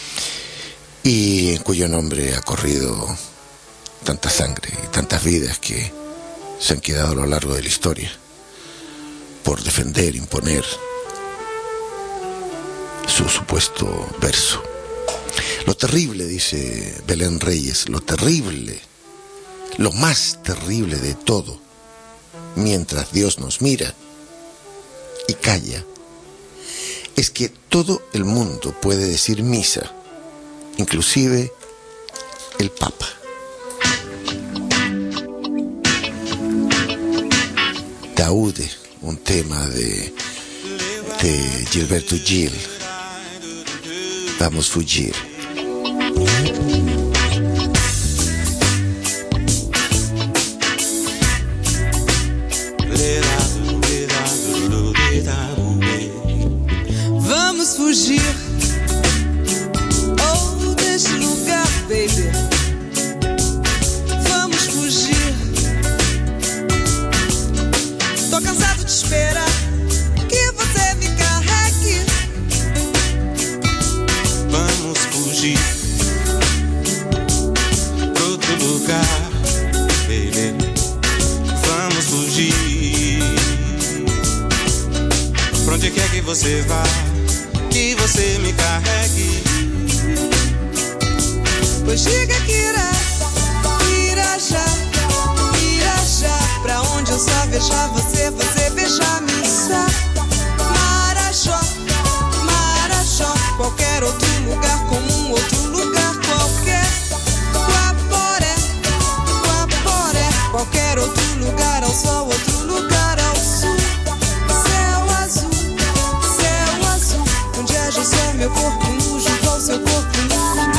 y en cuyo nombre ha corrido tanta sangre y tantas vidas que se han quedado a lo largo de la historia por defender, imponer su supuesto verso. Lo terrible, dice Belén Reyes, lo terrible, lo más terrible de todo, mientras Dios nos mira y calla, es que todo el mundo puede decir misa, inclusive el Papa. Taúde, un tema de Gilberto Gil. Vamos fugir. Vamos fugir. Oh, desse lugar, baby. Vamos fugir. Tô cansado de esperar que você me carregue. Vamos fugir pra outro lugar, baby. Vamos fugir. Pra onde quer que você vá, que você me carregue. Pois diga que irá já pra onde eu só veja você, você beija-me. Marajó, Marajó, qualquer outro lugar, como um outro lugar qualquer. Guaporé, Guaporé, qualquer outro lugar ao sol, outro lugar ao sul. Céu azul, onde haja só meu corpo nu junto ao seu corpo nu.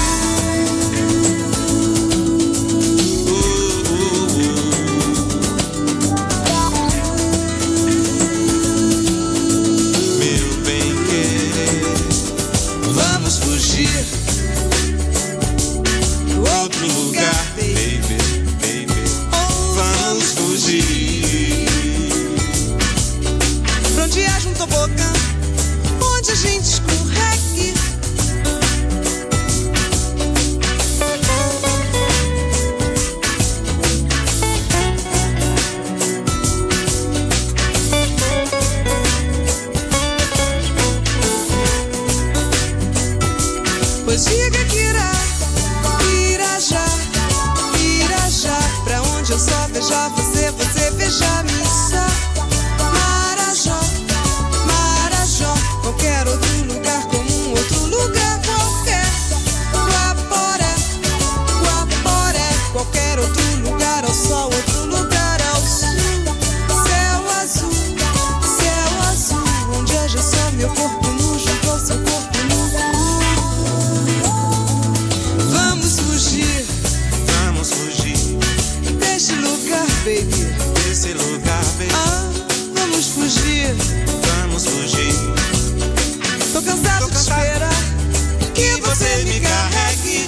Outro lugar, baby, baby. Vamos fugir pra onde haja um tobogã, onde a gente escorregue. Pois diga que irá já pra onde eu só veja você, você beija-me. Marajó, Marajó, qualquer outro lugar, como um outro lugar qualquer. Guaporé, Guaporé, qualquer outro lugar ao sol, outro lugar ao sul. Céu azul, onde haja só meu corpo nu junto ao seu corpo nu. Vamos fugir. Vamos fugir desse lugar, baby. desse lugar, baby. Ah, vamos fugir. Vamos fugir. Tô cansado de esperar que você me carregue.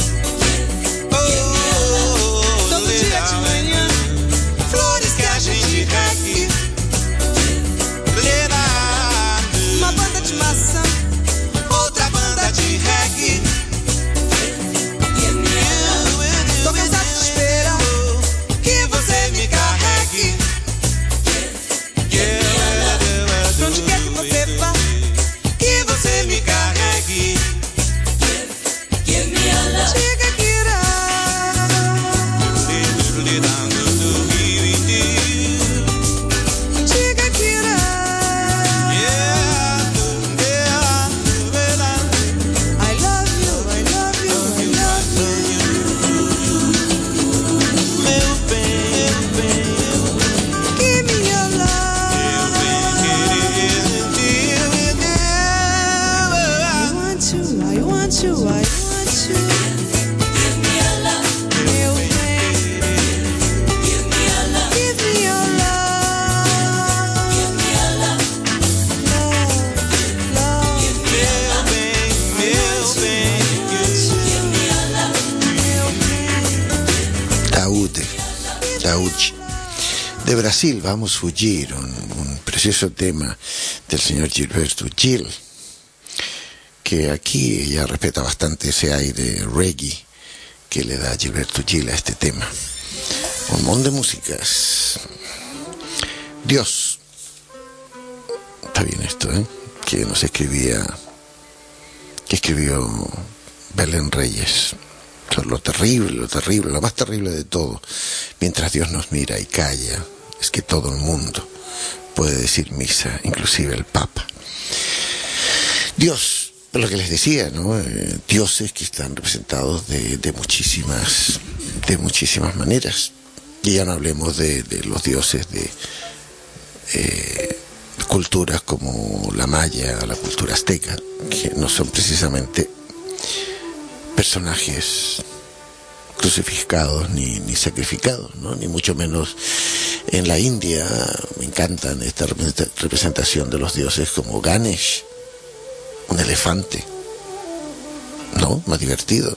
Todo dia de manhã, flores que a gente regue. Uma banda de maçã, outra banda de reggae. Tô cansado de esperar que você me carregue. Pra onde quer que você vá, que você me carregue. Diga que irá. Diga que irá. I love you, I love you, I love you. Meu bem, Give me your love. I want you, I want you. Give me your love. Meu bem. Give me your love. Give me your love. Give me your love. Love. Give me your love. meu bem. Give me your love. Meu bem. Taúde. De Brasil, Vamos fugir, un precioso tema del señor Gilberto Gil, que aquí ya respeta bastante ese aire reggae que le da Gilberto Gil a este tema. Un montón de músicas. Dios, está bien esto, que nos escribía, que escribió Belén Reyes. Eso es lo terrible, lo más terrible de todo. Mientras Dios nos mira y calla, es que todo el mundo puede decir misa, inclusive el Papa. Dios, lo que les decía, ¿no? Dioses que están representados de muchísimas maneras. Y ya no hablemos de los dioses culturas como la maya o la cultura azteca, que no son precisamente personajes crucificados ni sacrificados, ¿no? Ni mucho menos en la India. Me encantan esta representación de los dioses como Ganesh, un elefante, ¿no? Más divertido.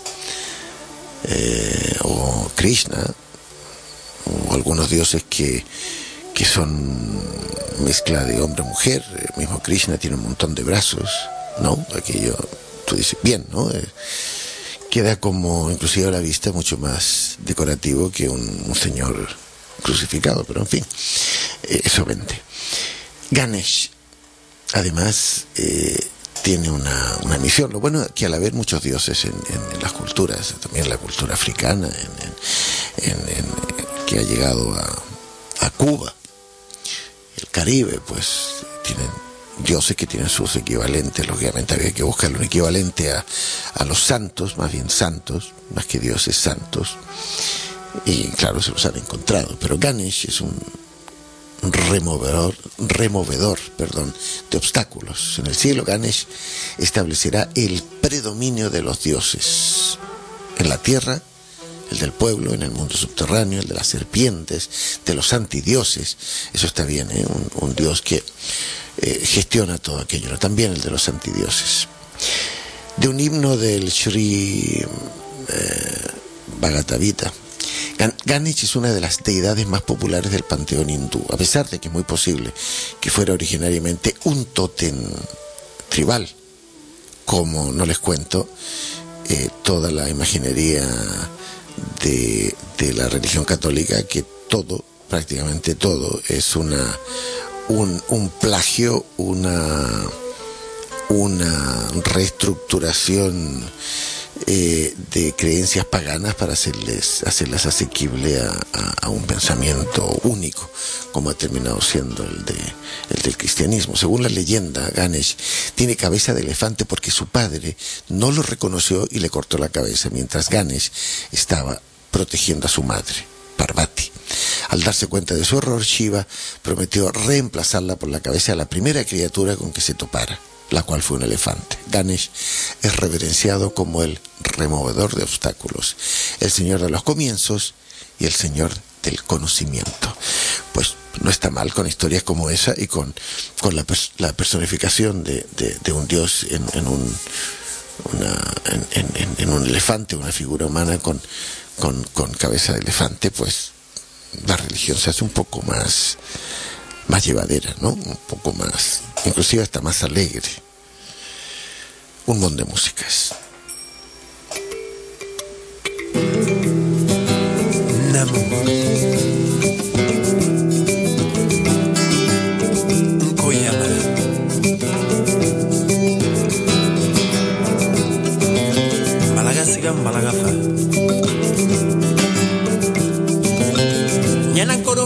O Krishna, o algunos dioses que son mezcla de hombre-mujer. El mismo Krishna tiene un montón de brazos, ¿no? Aquello, tú dices, bien, ¿no? Queda como, inclusive a la vista, mucho más decorativo que un señor crucificado, pero en fin, eso vende. Ganesh, además, tiene una misión. Lo bueno es que al haber muchos dioses en las culturas, también la cultura africana, que ha llegado a Cuba, el Caribe, pues tienen dioses que tienen sus equivalentes. Lógicamente había que buscar un equivalente a los santos, más bien santos, más que dioses santos, y claro, se los han encontrado. Pero Ganesh es un removedor, de obstáculos. En el cielo Ganesh establecerá el predominio de los dioses. En la tierra, el del pueblo; en el mundo subterráneo, el de las serpientes, de los antidioses. Eso está bien, ¿eh? Un dios que gestiona todo aquello, ¿no? También el de los antidioses. De un himno del Sri Bhagavad-gita. Ganesh es una de las deidades más populares del panteón hindú, a pesar de que es muy posible que fuera originariamente un tótem tribal, como, no les cuento, toda la imaginería de la religión católica, que todo, prácticamente todo, es un plagio, una reestructuración de creencias paganas para hacerlas asequible a un pensamiento único, como ha terminado siendo el del cristianismo. Según la leyenda, Ganesh tiene cabeza de elefante porque su padre no lo reconoció y le cortó la cabeza mientras Ganesh estaba protegiendo a su madre, Parvati. Al darse cuenta de su error, Shiva prometió reemplazarla por la cabeza de la primera criatura con que se topara, la cual fue un elefante. Ganesh es reverenciado como el removedor de obstáculos, el señor de los comienzos y el señor del conocimiento. Pues no está mal con historias como esa y con la personificación de un dios en un elefante, una figura humana con cabeza de elefante. Pues la religión se hace un poco más llevadera, ¿no? Un poco más, inclusive hasta más alegre. Un montón de músicas. Namo Koyamara Malagasiga Malagafa Ñanankoro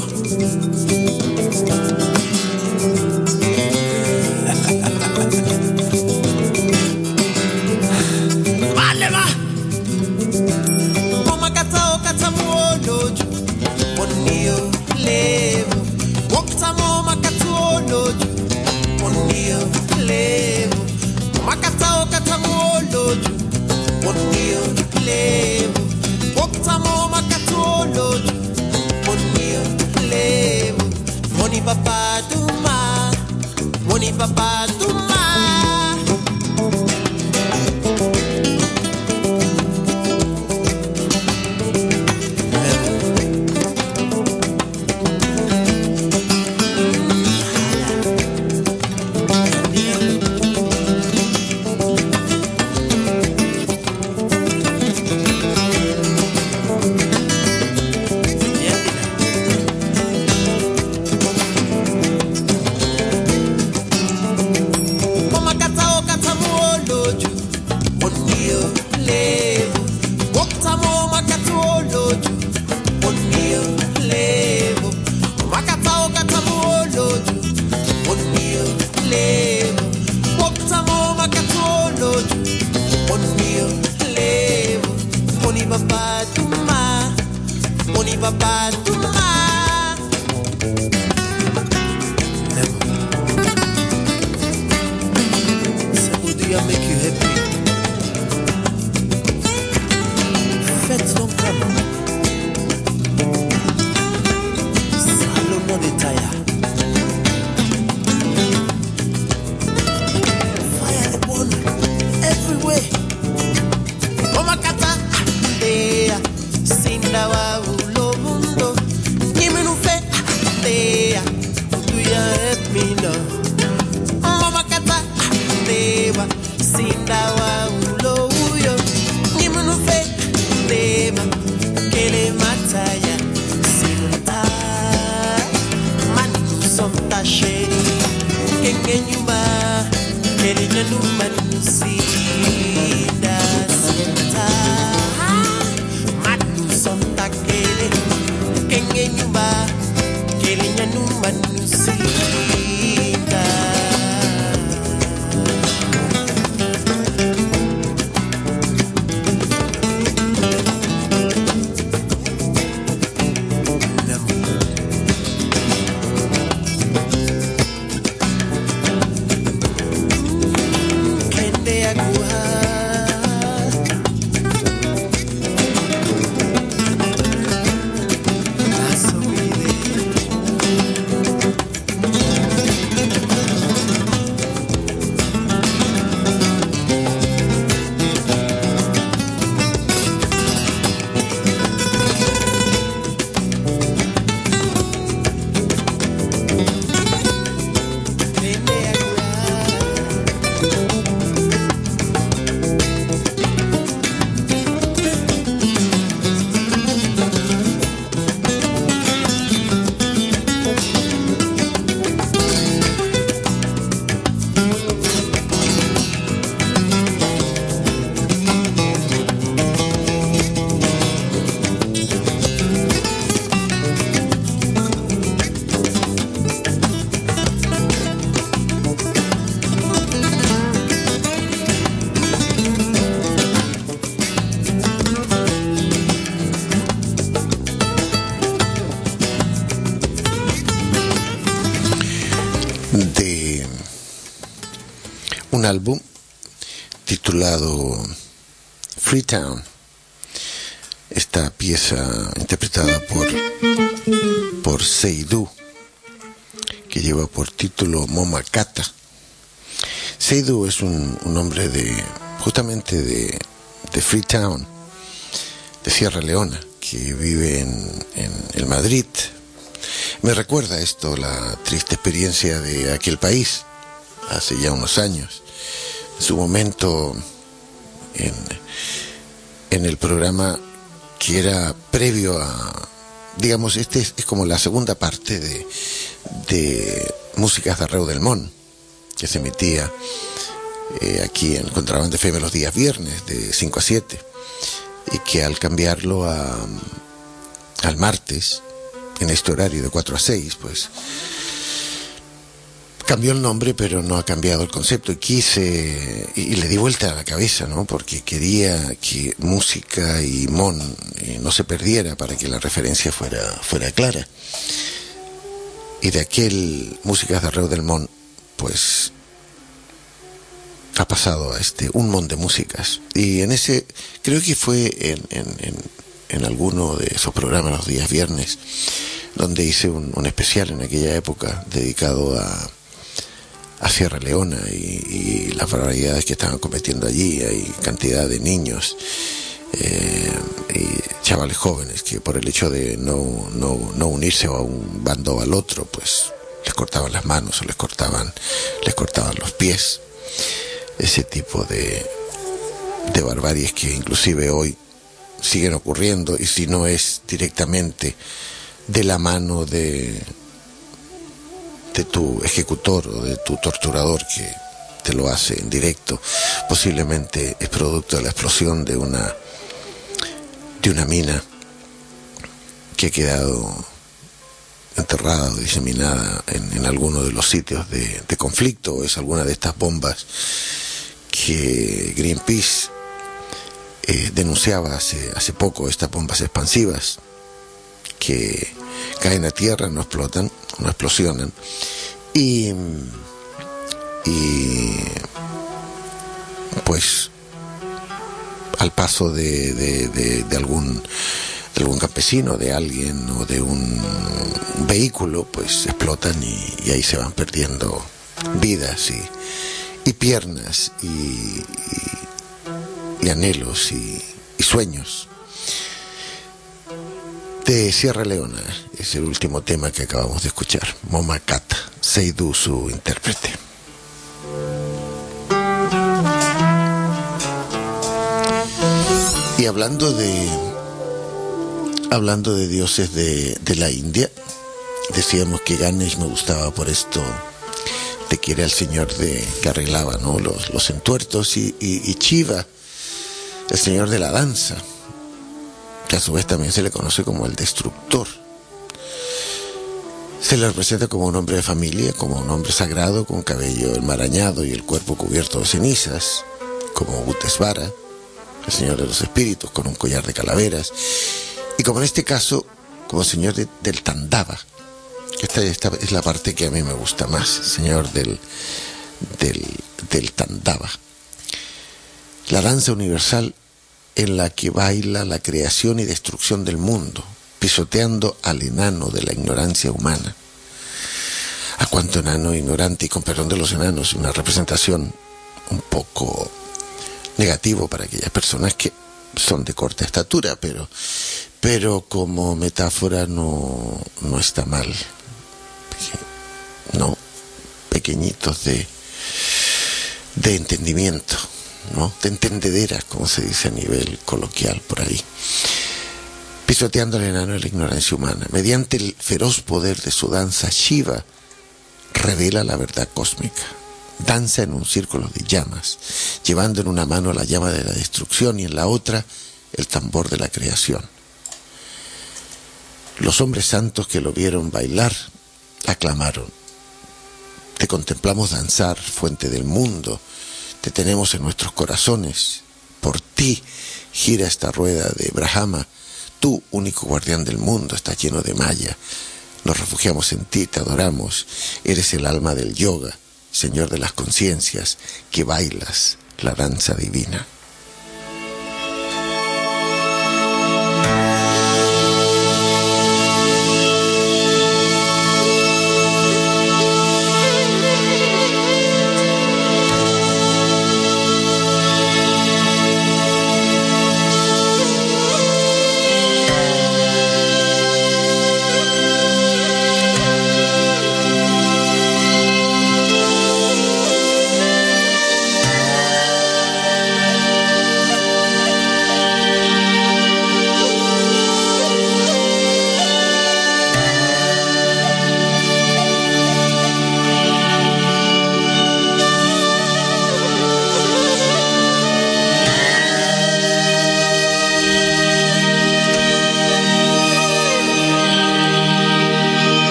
Moni papa Duma. kenge nyumba kelinya numba nusinda un álbum titulado Freetown. Esta pieza interpretada por Seydou, que lleva por título Momakata. Seydou es un hombre justamente de Freetown, de Sierra Leona, que vive en el Madrid. Me recuerda esto la triste experiencia de aquel país hace ya unos años. En su momento, en el programa que era previo a, digamos, este es como la segunda parte de Músicas de Arreu del Món, que se emitía aquí en Contrabanda FM los días viernes de 5 a 7, y que al cambiarlo al martes en este horario de 4 a 6, pues cambió el nombre, pero no ha cambiado el concepto. Y le di vuelta a la cabeza, ¿no? Porque quería que música y Mon no se perdiera para que la referencia fuera clara. Y de aquel Músicas de Arreu del Món, pues ha pasado a un mon de músicas. Y en ese, creo que fue en alguno de esos programas los días viernes, donde hice un especial en aquella época dedicado a Sierra Leona y las barbaridades que estaban cometiendo allí. Hay cantidad de niños y chavales jóvenes que por el hecho de no unirse a un bando o al otro, pues les cortaban las manos o les cortaban los pies. Ese tipo de barbaries que inclusive hoy siguen ocurriendo, y si no es directamente de la mano de tu ejecutor o de tu torturador que te lo hace en directo, posiblemente es producto de la explosión de una mina que ha quedado enterrada o diseminada en alguno de los sitios de conflicto, o es alguna de estas bombas que Greenpeace denunciaba hace poco, estas bombas expansivas que caen a tierra, no explotan, no explosionan, y pues al paso de algún campesino, de alguien o de un vehículo, pues explotan y ahí se van perdiendo vidas y piernas y anhelos y sueños. De Sierra Leona es el último tema que acabamos de escuchar, Momakata, Seydou, su intérprete. Y hablando de dioses de la India, decíamos que Ganesh me gustaba por esto de que era el señor que arreglaba, ¿no?, los entuertos, y Shiva, el señor de la danza, que a su vez también se le conoce como el destructor Se le representa como un hombre de familia, como un hombre sagrado, con cabello enmarañado y el cuerpo cubierto de cenizas, como Utesvara, el señor de los espíritus, con un collar de calaveras, y como en este caso, como señor del Tandava. Esta es la parte que a mí me gusta más, señor del Tandava. La danza universal en la que baila la creación y destrucción del mundo, pisoteando al enano de la ignorancia humana. A cuánto enano ignorante, y con perdón de los enanos, una representación un poco negativo para aquellas personas que son de corta estatura, pero como metáfora no está mal. No, pequeñitos de entendimiento, ¿no? De entendedera, como se dice a nivel coloquial por ahí. Pisoteando al enano de la ignorancia humana. Mediante el feroz poder de su danza, Shiva revela la verdad cósmica. Danza en un círculo de llamas, llevando en una mano la llama de la destrucción y en la otra el tambor de la creación. Los hombres santos que lo vieron bailar aclamaron: te contemplamos danzar, fuente del mundo, te tenemos en nuestros corazones, por ti gira esta rueda de Brahma, tú, único guardián del mundo, estás lleno de maya, nos refugiamos en ti, te adoramos, eres el alma del yoga, señor de las conciencias, que bailas la danza divina.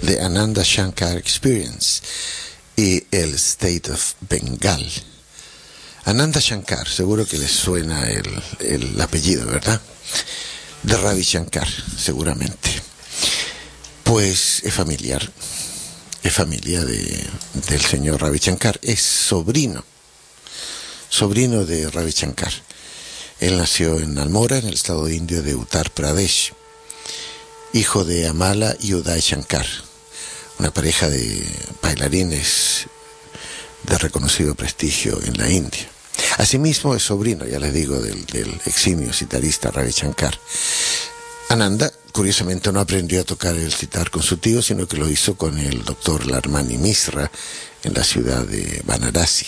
The Ananda Shankar Experience y el State of Bengal. Ananda Shankar, seguro que les suena el apellido, ¿verdad? De Ravi Shankar, seguramente. Pues es familia del señor Ravi Shankar, es sobrino de Ravi Shankar. Él nació en Almora, en el estado indio de Uttar Pradesh, hijo de Amala y Uday Shankar, una pareja de bailarines de reconocido prestigio en la India. Asimismo es sobrino, ya les digo, del eximio sitarista Ravi Shankar. Ananda, curiosamente, no aprendió a tocar el sitar con su tío, sino que lo hizo con el doctor Larmani Misra en la ciudad de Varanasi.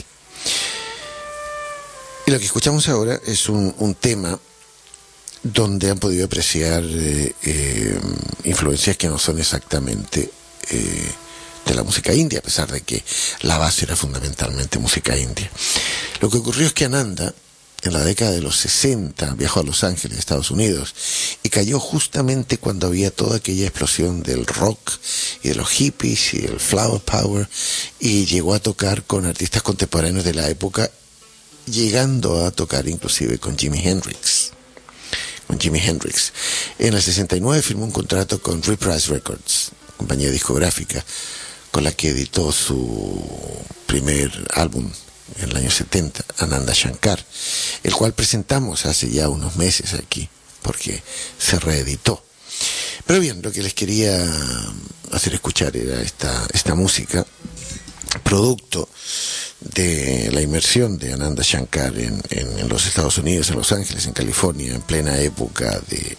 Y lo que escuchamos ahora es un tema donde han podido apreciar influencias que no son exactamente de la música india, a pesar de que la base era fundamentalmente música india. Lo que ocurrió es que Ananda, en la década de los 60, viajó a Los Ángeles, Estados Unidos, y cayó justamente cuando había toda aquella explosión del rock y de los hippies y el flower power, y llegó a tocar con artistas contemporáneos de la época, llegando a tocar inclusive con Jimi Hendrix. En el 69 firmó un contrato con Reprise Records, compañía discográfica, con la que editó su primer álbum en el año 70, Ananda Shankar, el cual presentamos hace ya unos meses aquí, porque se reeditó. Pero bien, lo que les quería hacer escuchar era esta música, producto de la inmersión de Ananda Shankar en los Estados Unidos, en Los Ángeles, en California, en plena época de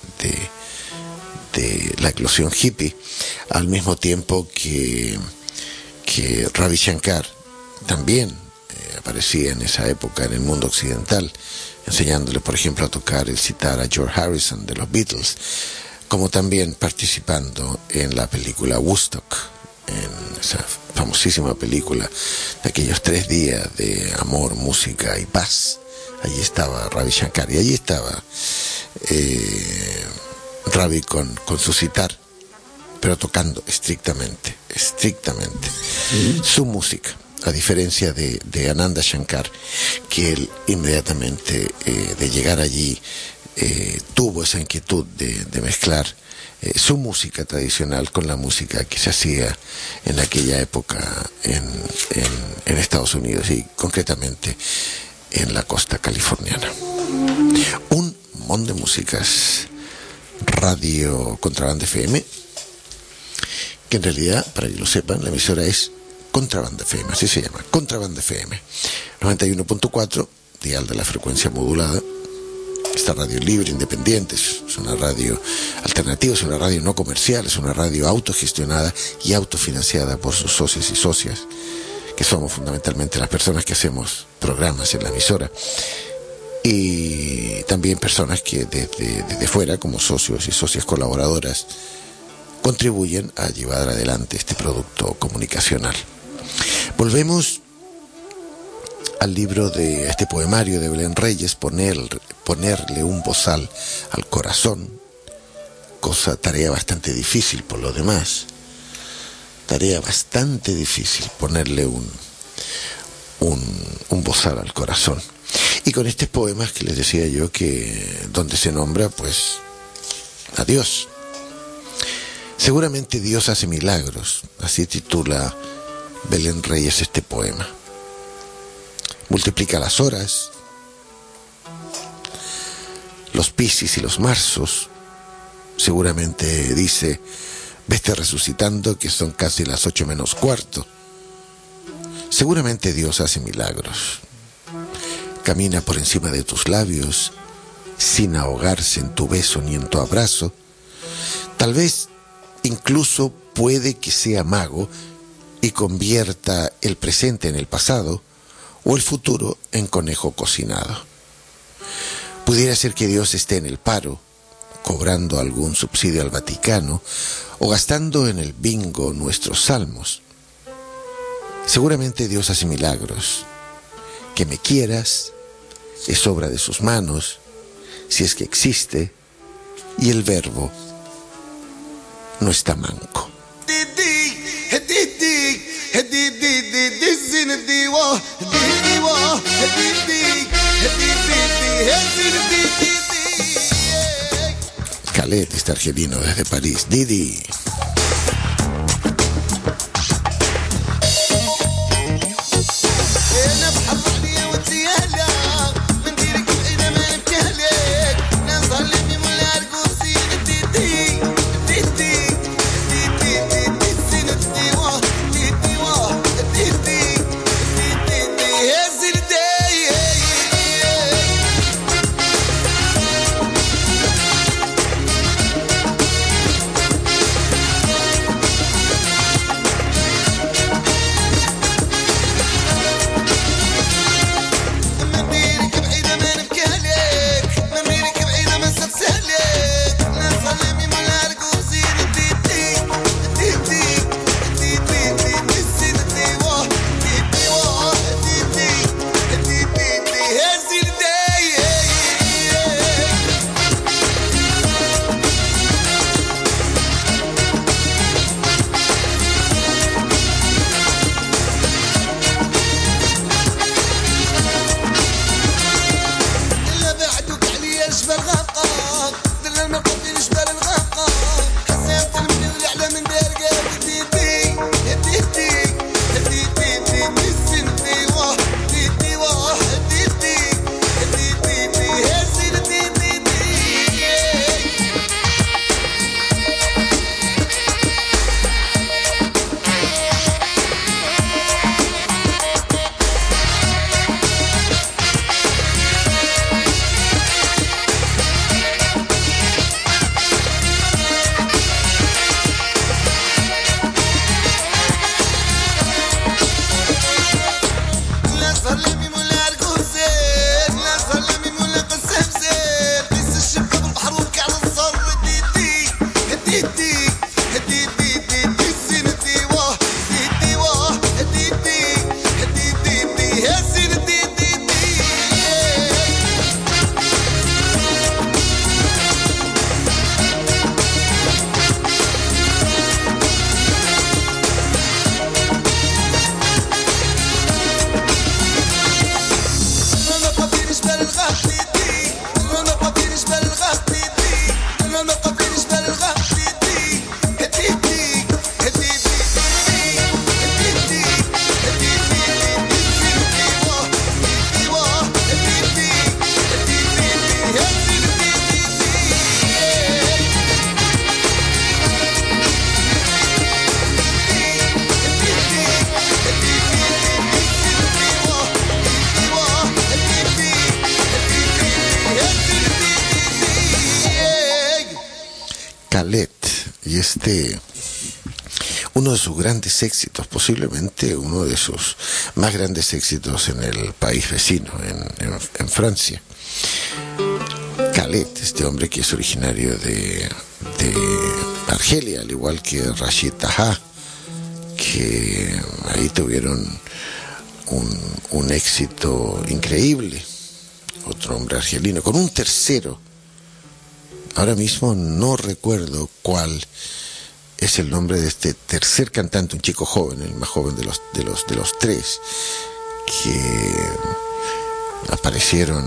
la eclosión hippie, al mismo tiempo que Ravi Shankar también aparecía en esa época en el mundo occidental, enseñándole, por ejemplo, a tocar el sitar a George Harrison de los Beatles, como también participando en la película Woodstock, en esa famosísima película de aquellos 3 días de amor, música y paz. Allí estaba Ravi Shankar y allí estaba Ravi con su sitar, pero tocando estrictamente su música, a diferencia de Ananda Shankar, que él inmediatamente de llegar allí tuvo esa inquietud de mezclar su música tradicional con la música que se hacía en aquella época en Estados Unidos y concretamente en la costa californiana. Un montón de músicas. Radio Contrabanda FM, que en realidad, para que lo sepan, la emisora es Contrabanda FM, así se llama, Contrabanda FM 91.4, dial de la frecuencia modulada. Esta radio libre, independiente, es una radio alternativa, es una radio no comercial, es una radio autogestionada y autofinanciada por sus socios y socias, que somos fundamentalmente las personas que hacemos programas en la emisora, y también personas que desde fuera, como socios y socias colaboradoras, contribuyen a llevar adelante este producto comunicacional. Volvemos al libro de este poemario de Belén Reyes, ponerle un bozal al corazón, tarea bastante difícil por lo demás, tarea bastante difícil ponerle un bozal al corazón. Y con estos poemas que les decía yo, que donde se nombra pues a Dios. Seguramente Dios hace milagros, así titula Belén Reyes este poema. Multiplica las horas, los Piscis y los Marzos. Seguramente dice, vete resucitando, que son casi las 8 menos cuarto. Seguramente Dios hace milagros. Camina por encima de tus labios, sin ahogarse en tu beso ni en tu abrazo. Tal vez incluso puede que sea mago y convierta el presente en el pasado o el futuro en conejo cocinado. Pudiera ser que Dios esté en el paro, cobrando algún subsidio al Vaticano o gastando en el bingo nuestros salmos. Seguramente Dios hace milagros. Que me quieras es obra de sus manos, si es que existe, y el verbo no está manco. Didi. Khaled, este argelino desde París. Didi. Khaled, y uno de sus grandes éxitos, posiblemente uno de sus más grandes éxitos en el país vecino, en Francia. Khaled, este hombre que es originario de Argelia, al igual que Rachid Taha, que ahí tuvieron un éxito increíble. Otro hombre argelino, con un tercero. Ahora mismo no recuerdo cuál es el nombre de este tercer cantante, un chico joven, el más joven de los tres, que aparecieron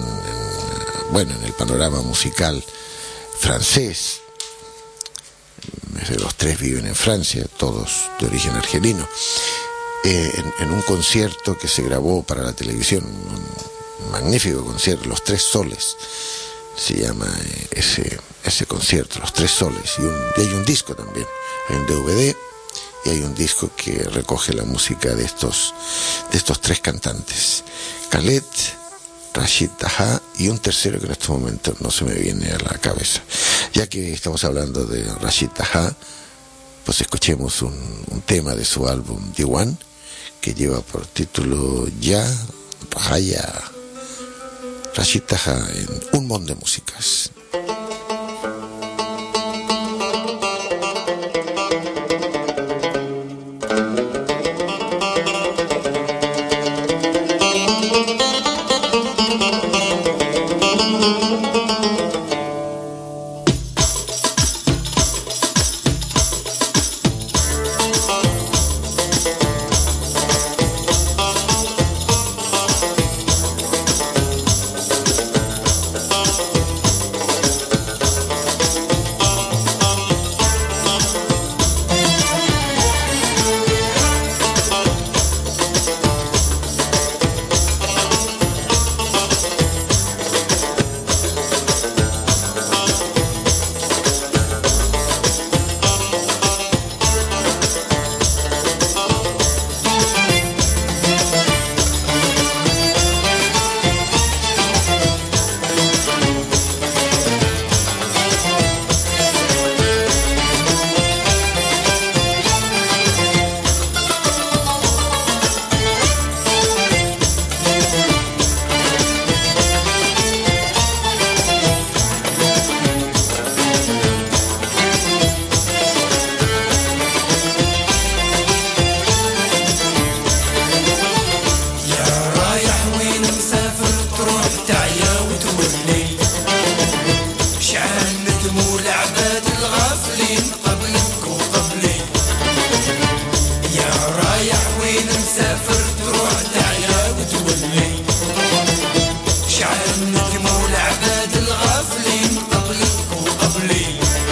en el panorama musical francés. Los tres viven en Francia, todos de origen argelino. En un concierto que se grabó para la televisión, un magnífico concierto, Los Tres Soles se llama ese concierto, Los Tres Soles, y hay un disco también, hay un DVD y hay un disco que recoge la música de estos tres cantantes, Khaled, Rachid Taha y un tercero que en este momento no se me viene a la cabeza. Ya que estamos hablando de Rachid Taha, pues escuchemos un tema de su álbum Diwan, que lleva por título Ya Raya. Rachid Taha en Un Mundo de Músicas. غافلين قبلك وقبلي. يا رايح وين مسافر تروح تعيا وتولي. شعل النجم والعباد الغافلين قبلك وقبلي.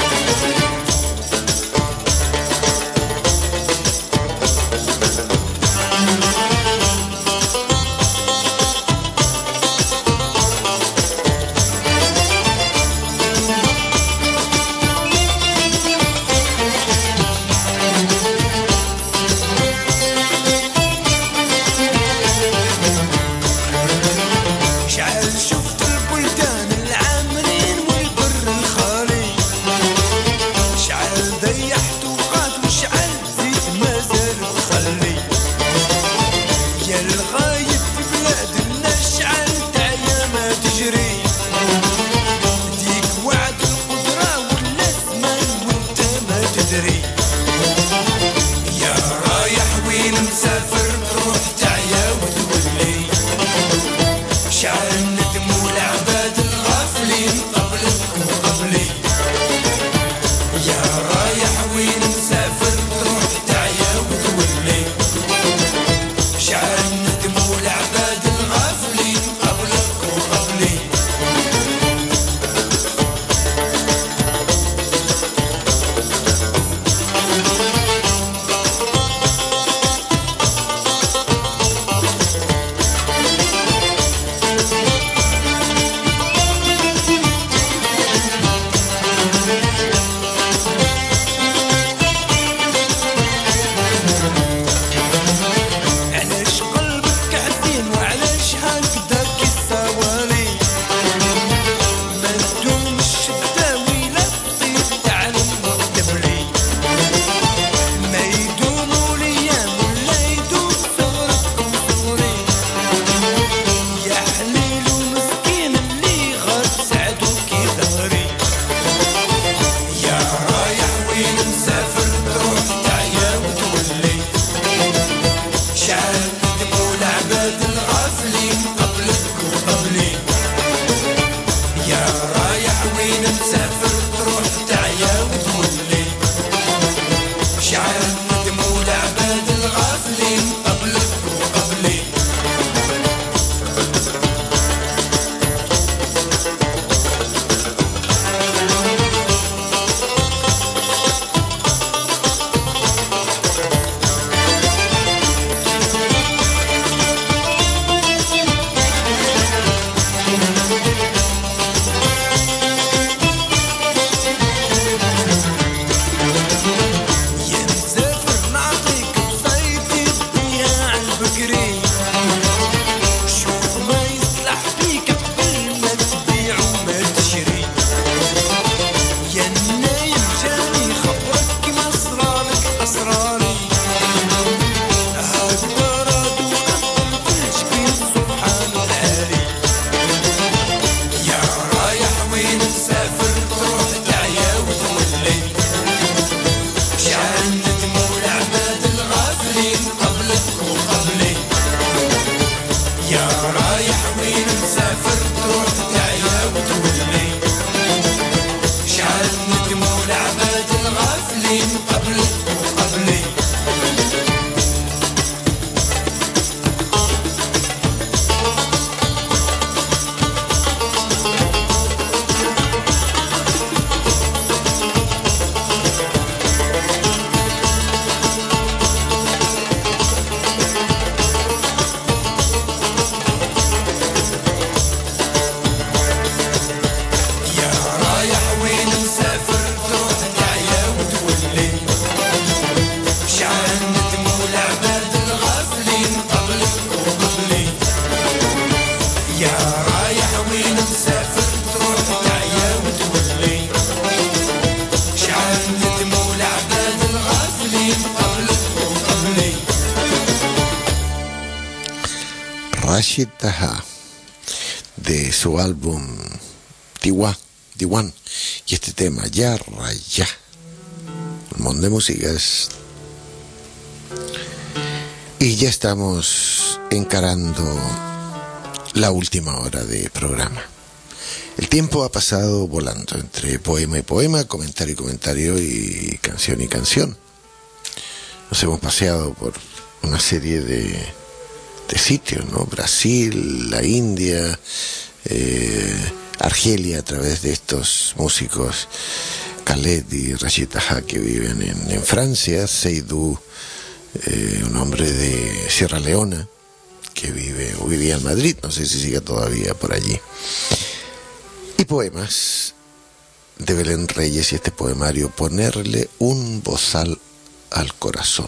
Rashid Taha, de su álbum Diwan, y este tema Ya Raya, un montón de músicas. Y ya estamos encarando la última hora de programa. El tiempo ha pasado volando entre poema y poema, comentario y comentario y canción. Nos hemos paseado por una serie de sitios, ¿no? Brasil, la India, Argelia, a través de estos músicos Khaled y Rachid Taha, que viven en Francia, Seydou, un hombre de Sierra Leona que vivía en Madrid, no sé si sigue todavía por allí, y poemas de Belén Reyes, y este poemario, Ponerle un bozal al corazón.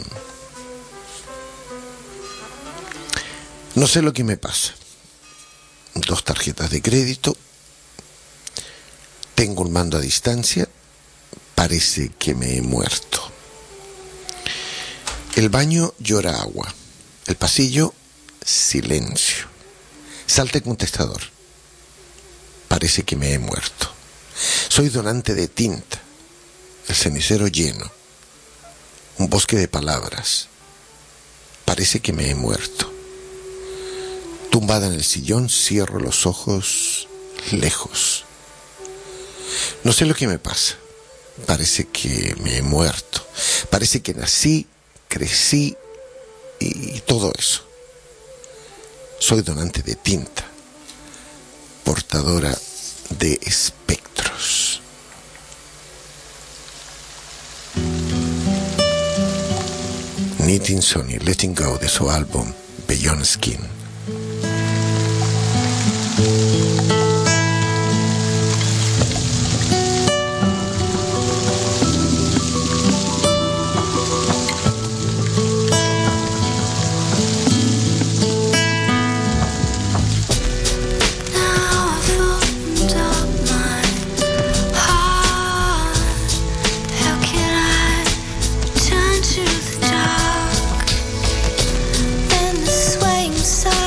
No sé lo que me pasa. 2 tarjetas de crédito, tengo un mando a distancia, parece que me he muerto. El baño llora agua, el pasillo silencio. Salta el contestador, parece que me he muerto. Soy donante de tinta, el cenicero lleno, un bosque de palabras, parece que me he muerto. Tumbada en el sillón, cierro los ojos lejos. No sé lo que me pasa. Parece que me he muerto. Parece que nací, crecí y todo eso. Soy donante de tinta, portadora de espectros. Nitin Sony, Letting Go, de su álbum Beyond Skin. So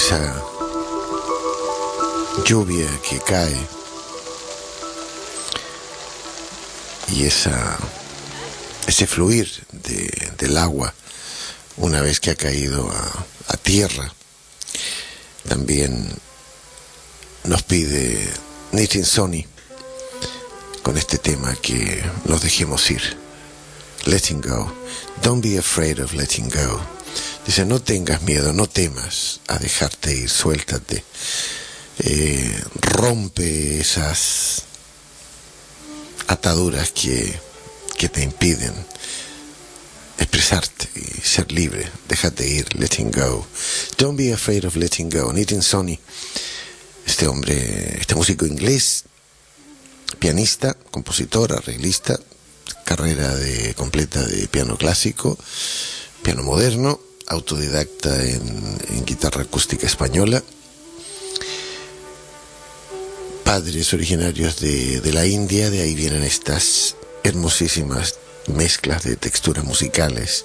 esa lluvia que cae y ese fluir del agua una vez que ha caído a tierra, también nos pide Nitin Soni con este tema que nos dejemos ir. Letting go. Don't be afraid of letting go. Dice, no tengas miedo, no temas a dejarte ir, suéltate. Rompe esas ataduras que te impiden expresarte y ser libre. Déjate ir, letting go. Don't be afraid of letting go. Nitin Soni, este hombre, este músico inglés, pianista, compositor, arreglista, carrera completa de piano clásico, piano moderno, autodidacta en guitarra acústica española, padres originarios de la India, de ahí vienen estas hermosísimas mezclas de texturas musicales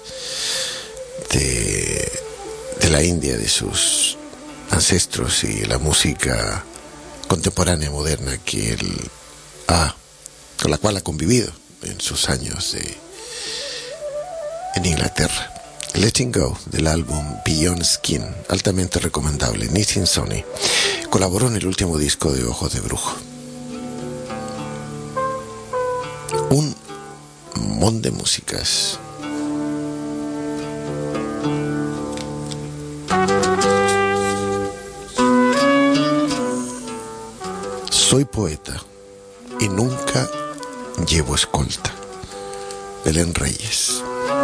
de la India, de sus ancestros, y la música contemporánea moderna que él con la cual ha convivido en sus años en Inglaterra. Letting Go, del álbum Beyond Skin, altamente recomendable. Nitin Soni colaboró en el último disco de Ojos de Brujo. Un montón de músicas. Soy poeta y nunca llevo escolta. Belén Reyes.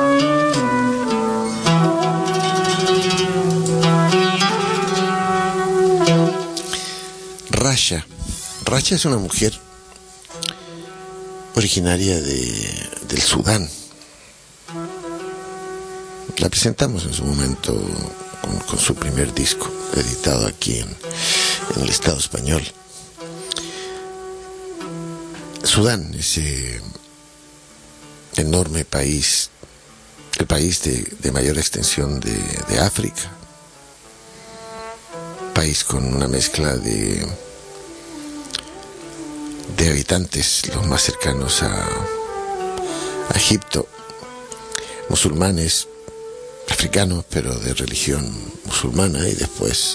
Rasha es una mujer originaria del Sudán. La presentamos en su momento con su primer disco, editado aquí en el Estado español. Sudán, ese enorme país, el país de mayor extensión de África, país con una mezcla de habitantes los más cercanos a Egipto, musulmanes, africanos, pero de religión musulmana, y después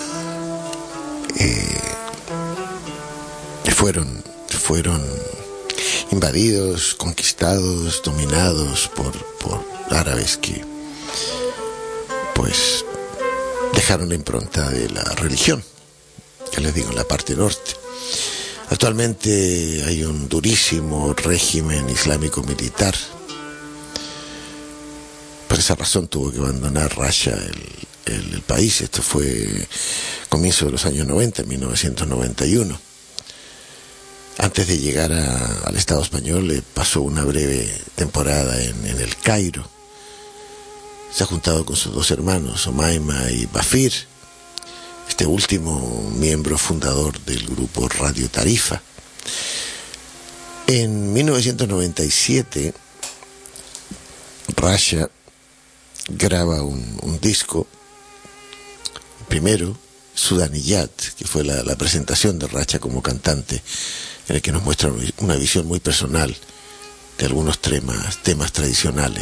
fueron invadidos, conquistados, dominados por árabes que pues dejaron la impronta de la religión, ya les digo, en la parte norte. Actualmente hay un durísimo régimen islámico militar. Por esa razón tuvo que abandonar Rasha el país. Esto fue comienzo de los años 90, 1991. Antes de llegar al Estado español, pasó una breve temporada en el Cairo. Se ha juntado con sus dos hermanos, Omaima y Bafir, este último miembro fundador del grupo Radio Tarifa. En 1997, Rasha graba un disco, primero, Sudaniyat, que fue la presentación de Rasha como cantante, en el que nos muestra una visión muy personal de algunos temas tradicionales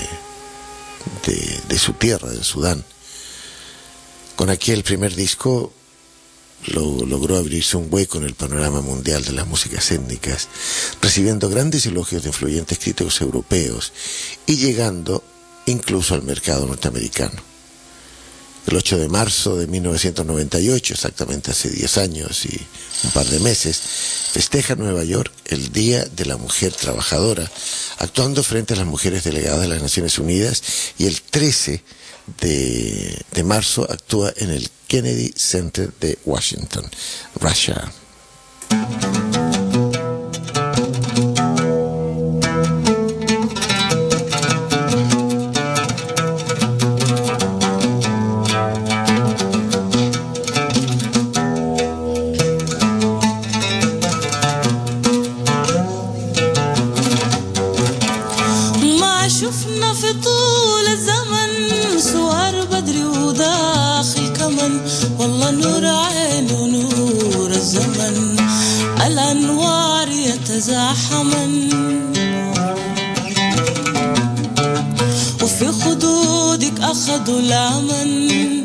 de su tierra, del Sudán. Con aquel primer disco logró abrirse un hueco en el panorama mundial de las músicas étnicas, recibiendo grandes elogios de influyentes críticos europeos y llegando incluso al mercado norteamericano. El 8 de marzo de 1998, exactamente hace 10 años y un par de meses, festeja Nueva York el Día de la Mujer Trabajadora, actuando frente a las mujeres delegadas de las Naciones Unidas, y el 13 de marzo actúa en el Kennedy Center de Washington. Rasha. الأنوار يتزاحمن وفي خدودك أخذوا الأمن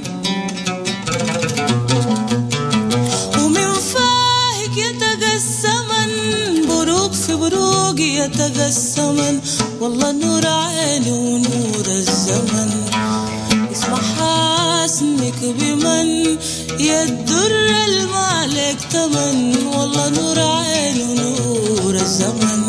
ومن فاهك يتقسمن بروق في بروق يتقسمن والله نور عيني ونور الزمن اسمع حاسنك بمن يدر المالك تمن والله نور عيني ونور الزمن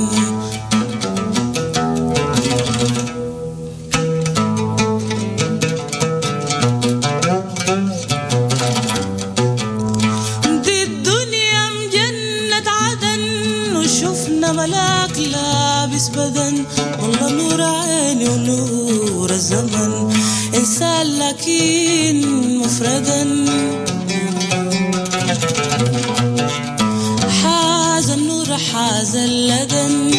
دي الدنيا مجنة عدن وشفنا ملاك لابس بدن والله نور عيني ونور الزمن إنسان لكن مفردا حاز النور حاز اللدن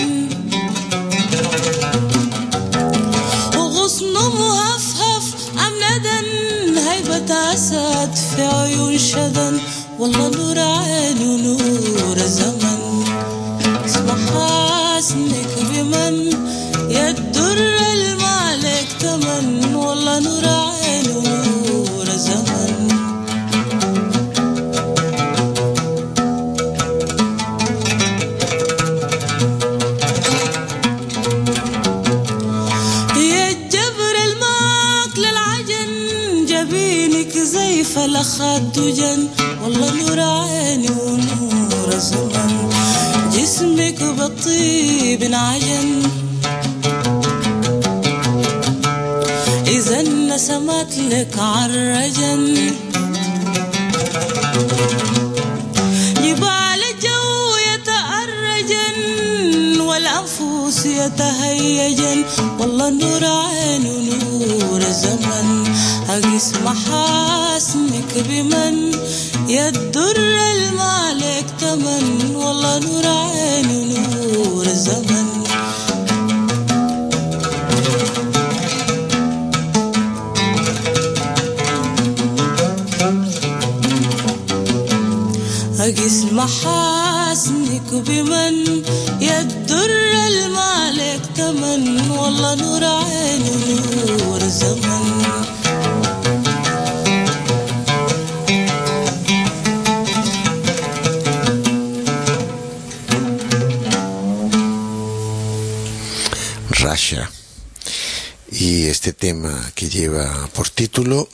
وغصنه مهفهف أمندا هيبة أسد في عيون شدن والله نور عيني ونور الزمن اسمع حاسنك بمن يدر المالك تمن والله نور عيني ونور الزمن يا جبر الماك للعجن جبينك زي فلخات دجن والله نور عيني ونور الزمن جسمك بالطيب عجن إذا نسمت لك عالرجن جبال الجو يتأرجن والأنفس يتهيجن والله نور عيني ونور الزمن أقيس محاسنك بمن يدر المالك تمن والله نور عيني ونور الزمن أقيس محاسنك بمن يدر المالك تمن والله نور عيني ونور الزمن Russia. Y este tema que lleva por título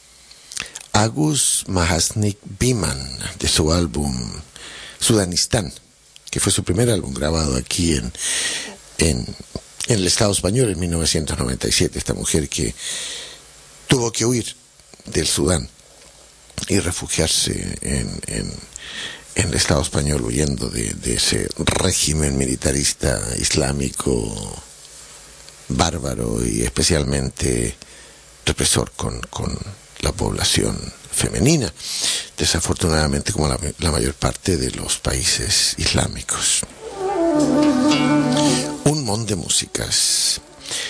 Agus Mahasnik Biman, de su álbum Sudanistán, que fue su primer álbum grabado aquí en el Estado español en 1997. Esta mujer que tuvo que huir del Sudán y refugiarse en el Estado español, huyendo de ese régimen militarista islámico bárbaro y especialmente represor con la población femenina, desafortunadamente como la mayor parte de los países islámicos. Un montón de músicas.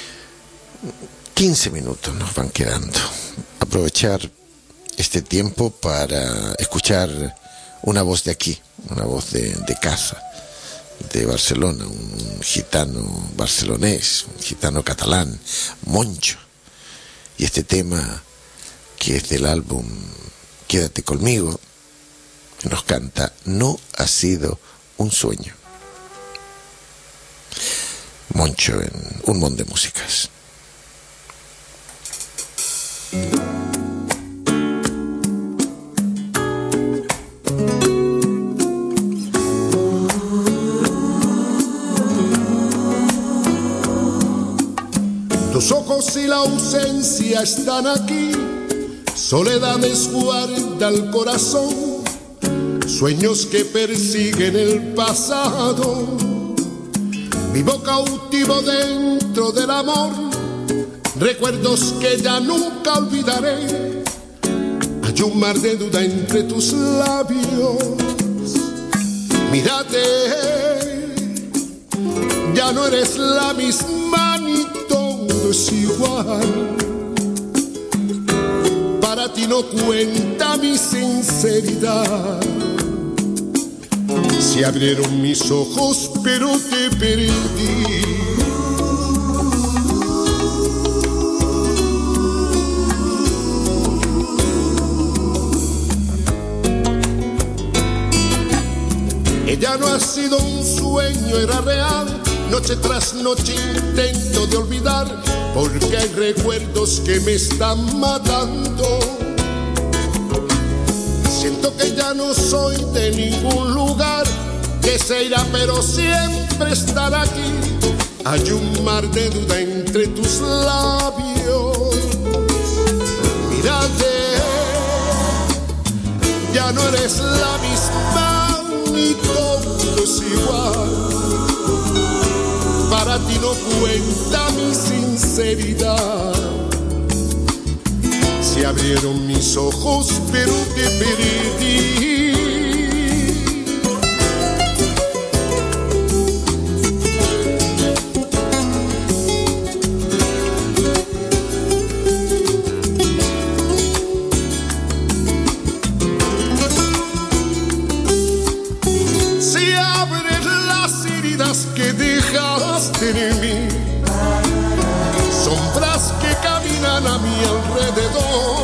15 minutos nos van quedando. Aprovechar este tiempo para escuchar una voz de aquí, una voz de casa, de Barcelona, un gitano barcelonés, un gitano catalán, Moncho. Y este tema, que es del álbum Quédate conmigo, nos canta No ha sido un sueño. Moncho en un montón de músicas. Los ojos y la ausencia están aquí, soledades guarda el corazón, sueños que persiguen el pasado. Vivo cautivo dentro del amor, recuerdos que ya nunca olvidaré. Hay un mar de duda entre tus labios. Mírate, ya no eres la misma ni todo es igual. Para ti no cuenta mi sinceridad. Se abrieron mis ojos, pero te perdí. Ella no ha sido un sueño, era real. Noche tras noche intento de olvidar, porque hay recuerdos que me están matando. Siento que ya no soy de ningún lugar, que se irá pero siempre estará aquí. Hay un mar de duda entre tus labios. Mírate, ya no eres la misma, ni todo es igual. Para ti no cuenta mi sinceridad. Se abrieron mis ojos, pero te perdí. Se abren las heridas que dejaste en mí, sombras que caminan a mi alrededor.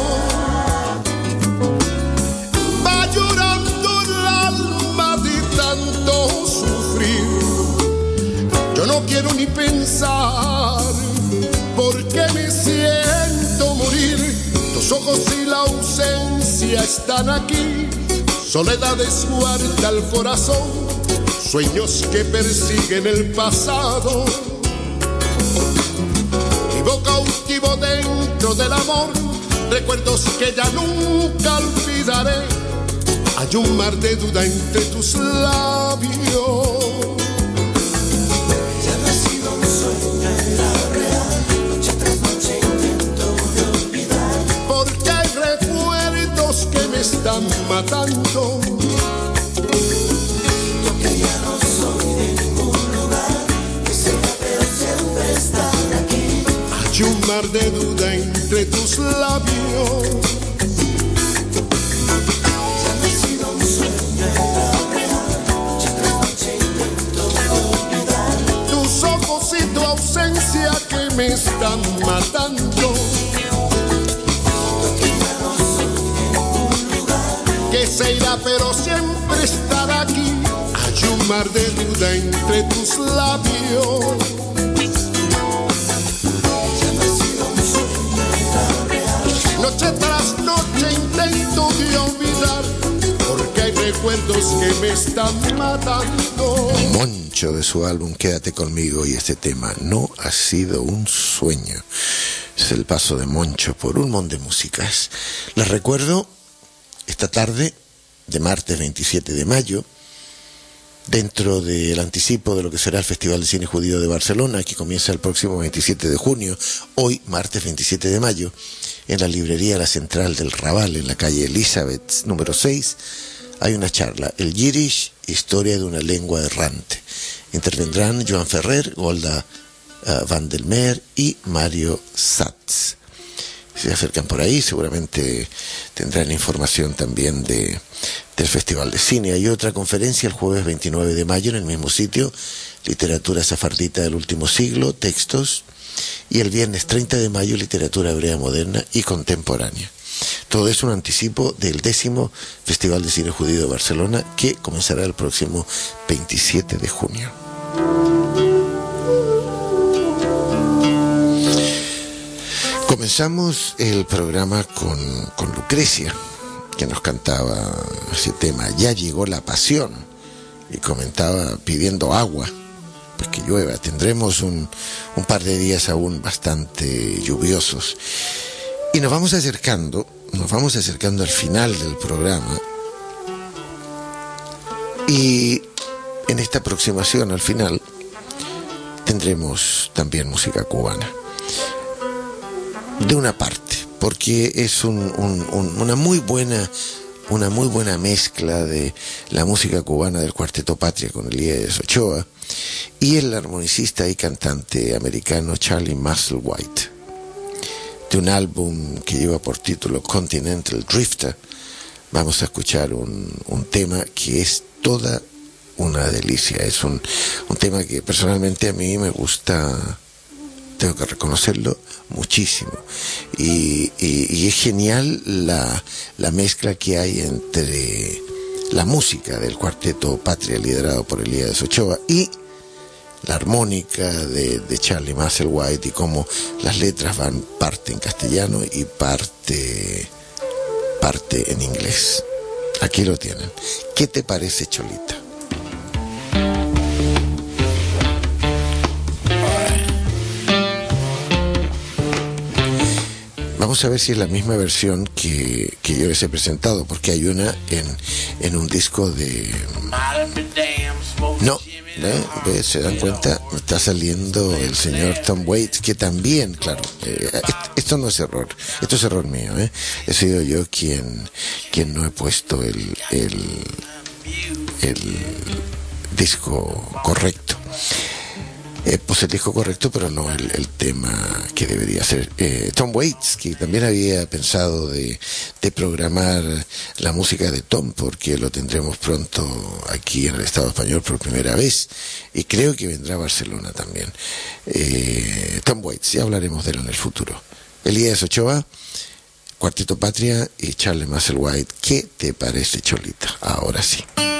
Va llorando el alma de tanto sufrir. Yo no quiero ni pensar, porque me siento morir. Tus ojos y la ausencia están aquí. Soledades guarda el corazón, sueños que persiguen el pasado. Vivo cautivo dentro del amor, recuerdos que ya nunca olvidaré. Hay un mar de duda entre tus labios. Ya no ha sido un sueño, era real. Noche tras noche intento de olvidar, porque hay recuerdos que me están matando. yo que ya no soy de ningún lugar, que será pero siempre estar aquí. Hay un mar de duda entre tus labios. Ya no ha sido un sueño, era real. Noche tras noche intento de olvidar, Tus ojos y tu ausencia que me están matando. Que se irá pero siempre estará aquí. Hay un mar de duda entre tus labios. Noche tras noche intento de olvidar, porque hay recuerdos que me están matando. Moncho, de su álbum Quédate Conmigo, y este tema No ha sido un sueño. Es el paso de Moncho por un montón de músicas. Les recuerdo esta tarde de martes 27 de mayo, dentro del anticipo de lo que será el Festival de Cine Judío de Barcelona, que comienza el próximo 27 de junio, hoy martes 27 de mayo, en la librería La Central del Raval, en la calle Elizabeth número 6, hay una charla, el Yiddish, historia de una lengua errante. Intervendrán Joan Ferrer, Golda Van der Meer y Mario Satz. Si se acercan por ahí, seguramente tendrán información también del Festival de Cine. Hay otra conferencia el jueves 29 de mayo en el mismo sitio, Literatura Sefardita del Último Siglo, textos, y el viernes 30 de mayo, Literatura Hebrea Moderna y Contemporánea. Todo es un anticipo del 10º Festival de Cine Judío de Barcelona, que comenzará el próximo 27 de junio. Comenzamos el programa con Lucrecia, que nos cantaba ese tema, Ya llegó la pasión, y comentaba pidiendo agua, pues que llueva. Tendremos un par de días aún bastante lluviosos. Y nos vamos acercando al final del programa, y en esta aproximación al final tendremos también música cubana. De una parte, porque es una muy buena mezcla de la música cubana del Cuarteto Patria con Elías Ochoa y el armonicista y cantante americano Charlie Musselwhite, de un álbum que lleva por título Continental Drifter. Vamos a escuchar un tema que es toda una delicia. Es un tema que personalmente a mí me gusta, tengo que reconocerlo, muchísimo. Y es genial la mezcla que hay entre la música del Cuarteto Patria, liderado por Elías Ochoa, y la armónica de Charlie Musselwhite, y cómo las letras van parte en castellano y parte en inglés. Aquí lo tienen. ¿Qué te parece, Cholita? Vamos a ver si es la misma versión que yo les he presentado, porque hay una en un disco de... No, ¿se dan cuenta? Está saliendo el señor Tom Waits, que también, claro, esto no es error, esto es error mío, he sido yo quien no he puesto el disco correcto. Pues el disco correcto, pero no el tema que debería ser. Tom Waits, que también había pensado de programar la música de Tom, porque lo tendremos pronto aquí en el Estado español por primera vez, y creo que vendrá a Barcelona también. Tom Waits, ya hablaremos de él en el futuro. Elías Ochoa, Cuarteto Patria y Charlie Musselwhite. ¿Qué te parece, Cholita? Ahora sí.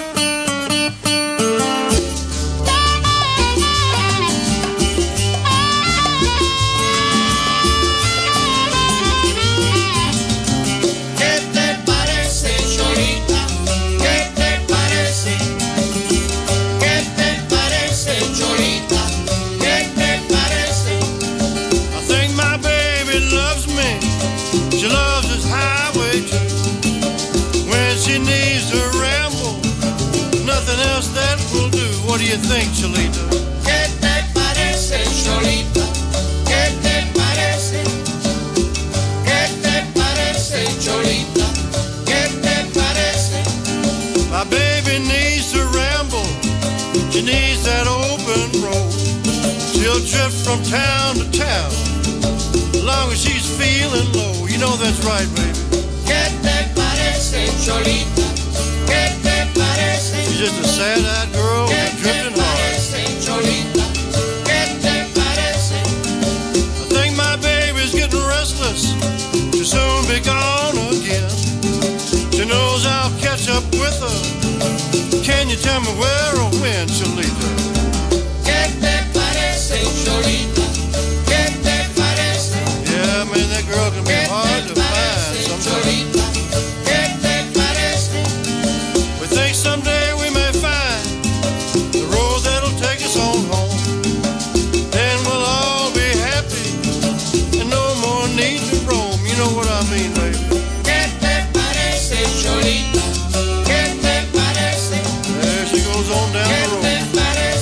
What do you think, Cholita? ¿Qué te parece, Cholita? ¿Qué te parece? ¿Qué te parece, Cholita? ¿Qué te parece? My baby needs to ramble. She needs that open road. She'll drift from town to town, as long as she's feeling low. You know that's right, baby. ¿Qué te parece, Cholita? ¿Qué te parece? She's just a sad-eyed girl with drifting heart. Cholita, ¿qué te parece? I think my baby's getting restless. She'll soon be gone again. She knows I'll catch up with her. Can you tell me where or when, Cholita? ¿Qué te parece, Cholita? ¿Qué te parece? Yeah, man, that girl can be hard to find sometimes. Cholita, ¿qué te parece? We think someday we may find the road that'll take us on home. Then we'll all be happy and no more need to roam. You know what I mean, baby. ¿Qué te parece, Cholita? ¿Qué te parece? There she goes on down the road. ¿Qué te parece?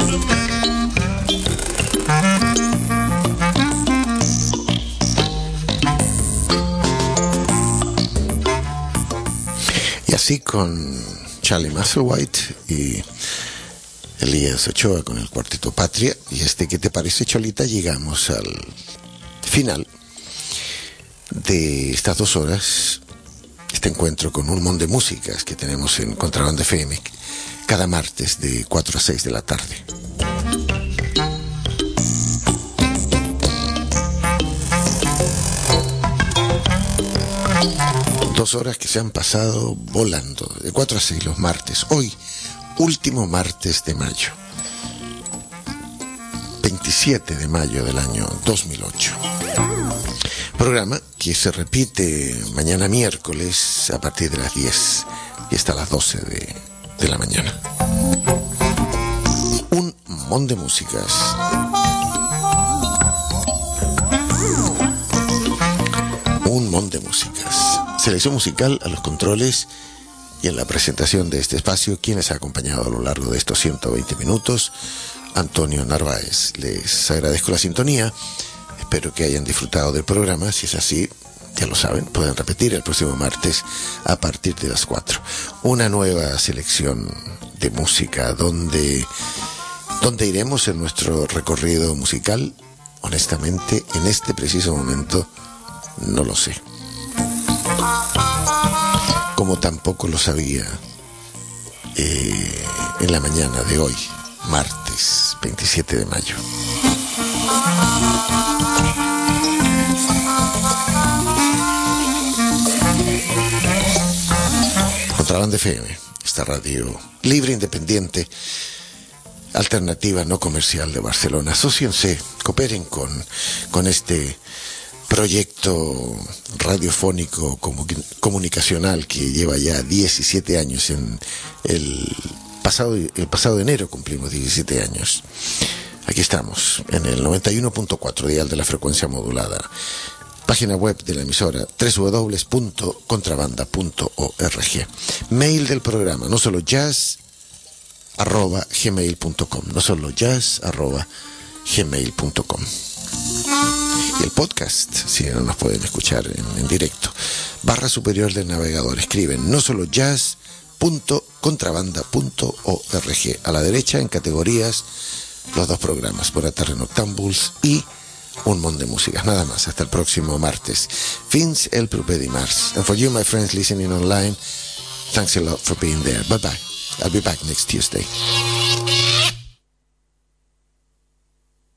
to me. Y así con Charlie Musselwhite y Elías Ochoa con el Cuarteto Patria. Y ¿qué te parece, Cholita? Llegamos al final de estas 2 horas, este encuentro con un montón de músicas que tenemos en Contrabanda FM cada martes de 4 a 6 de la tarde. Dos horas que se han pasado volando, de 4 a 6 los martes. Hoy, último martes de mayo, 27 de mayo del año 2008. Programa que se repite mañana miércoles a partir de las 10 y hasta las 12 de la mañana. Un montón de músicas. Un montón de músicas. Selección musical a los controles y en la presentación de este espacio, quienes ha acompañado a lo largo de estos 120 minutos, Antonio Narváez. Les agradezco la sintonía. Espero que hayan disfrutado del programa. Si es así, ya lo saben, pueden repetir el próximo martes a partir de las 4. Una nueva selección de música donde iremos en nuestro recorrido musical. Honestamente, en este preciso momento, no lo sé. Como tampoco lo sabía en la mañana de hoy, martes 27 de mayo. Contrabanda FM, esta radio libre, independiente, alternativa, no comercial de Barcelona. Asóciense, cooperen con este proyecto radiofónico comunicacional que lleva ya 17 años. En el pasado enero cumplimos 17 años. Aquí estamos, en el 91.4 dial de la frecuencia modulada. Página web de la emisora www.contrabanda.org. Mail del programa, no solo jazz@gmail.com, no solo jazz@gmail.com. Y el podcast, si no nos pueden escuchar en directo, barra superior del navegador, escriben no solo jazz.contrabanda.org. A la derecha, en categorías, los 2 programas, Por Aterre Noctambuls y un montón de músicas. Nada más, hasta el próximo martes. Fins el proper dimarts. And for you, my friends listening online, thanks a lot for being there. Bye bye. I'll be back next Tuesday.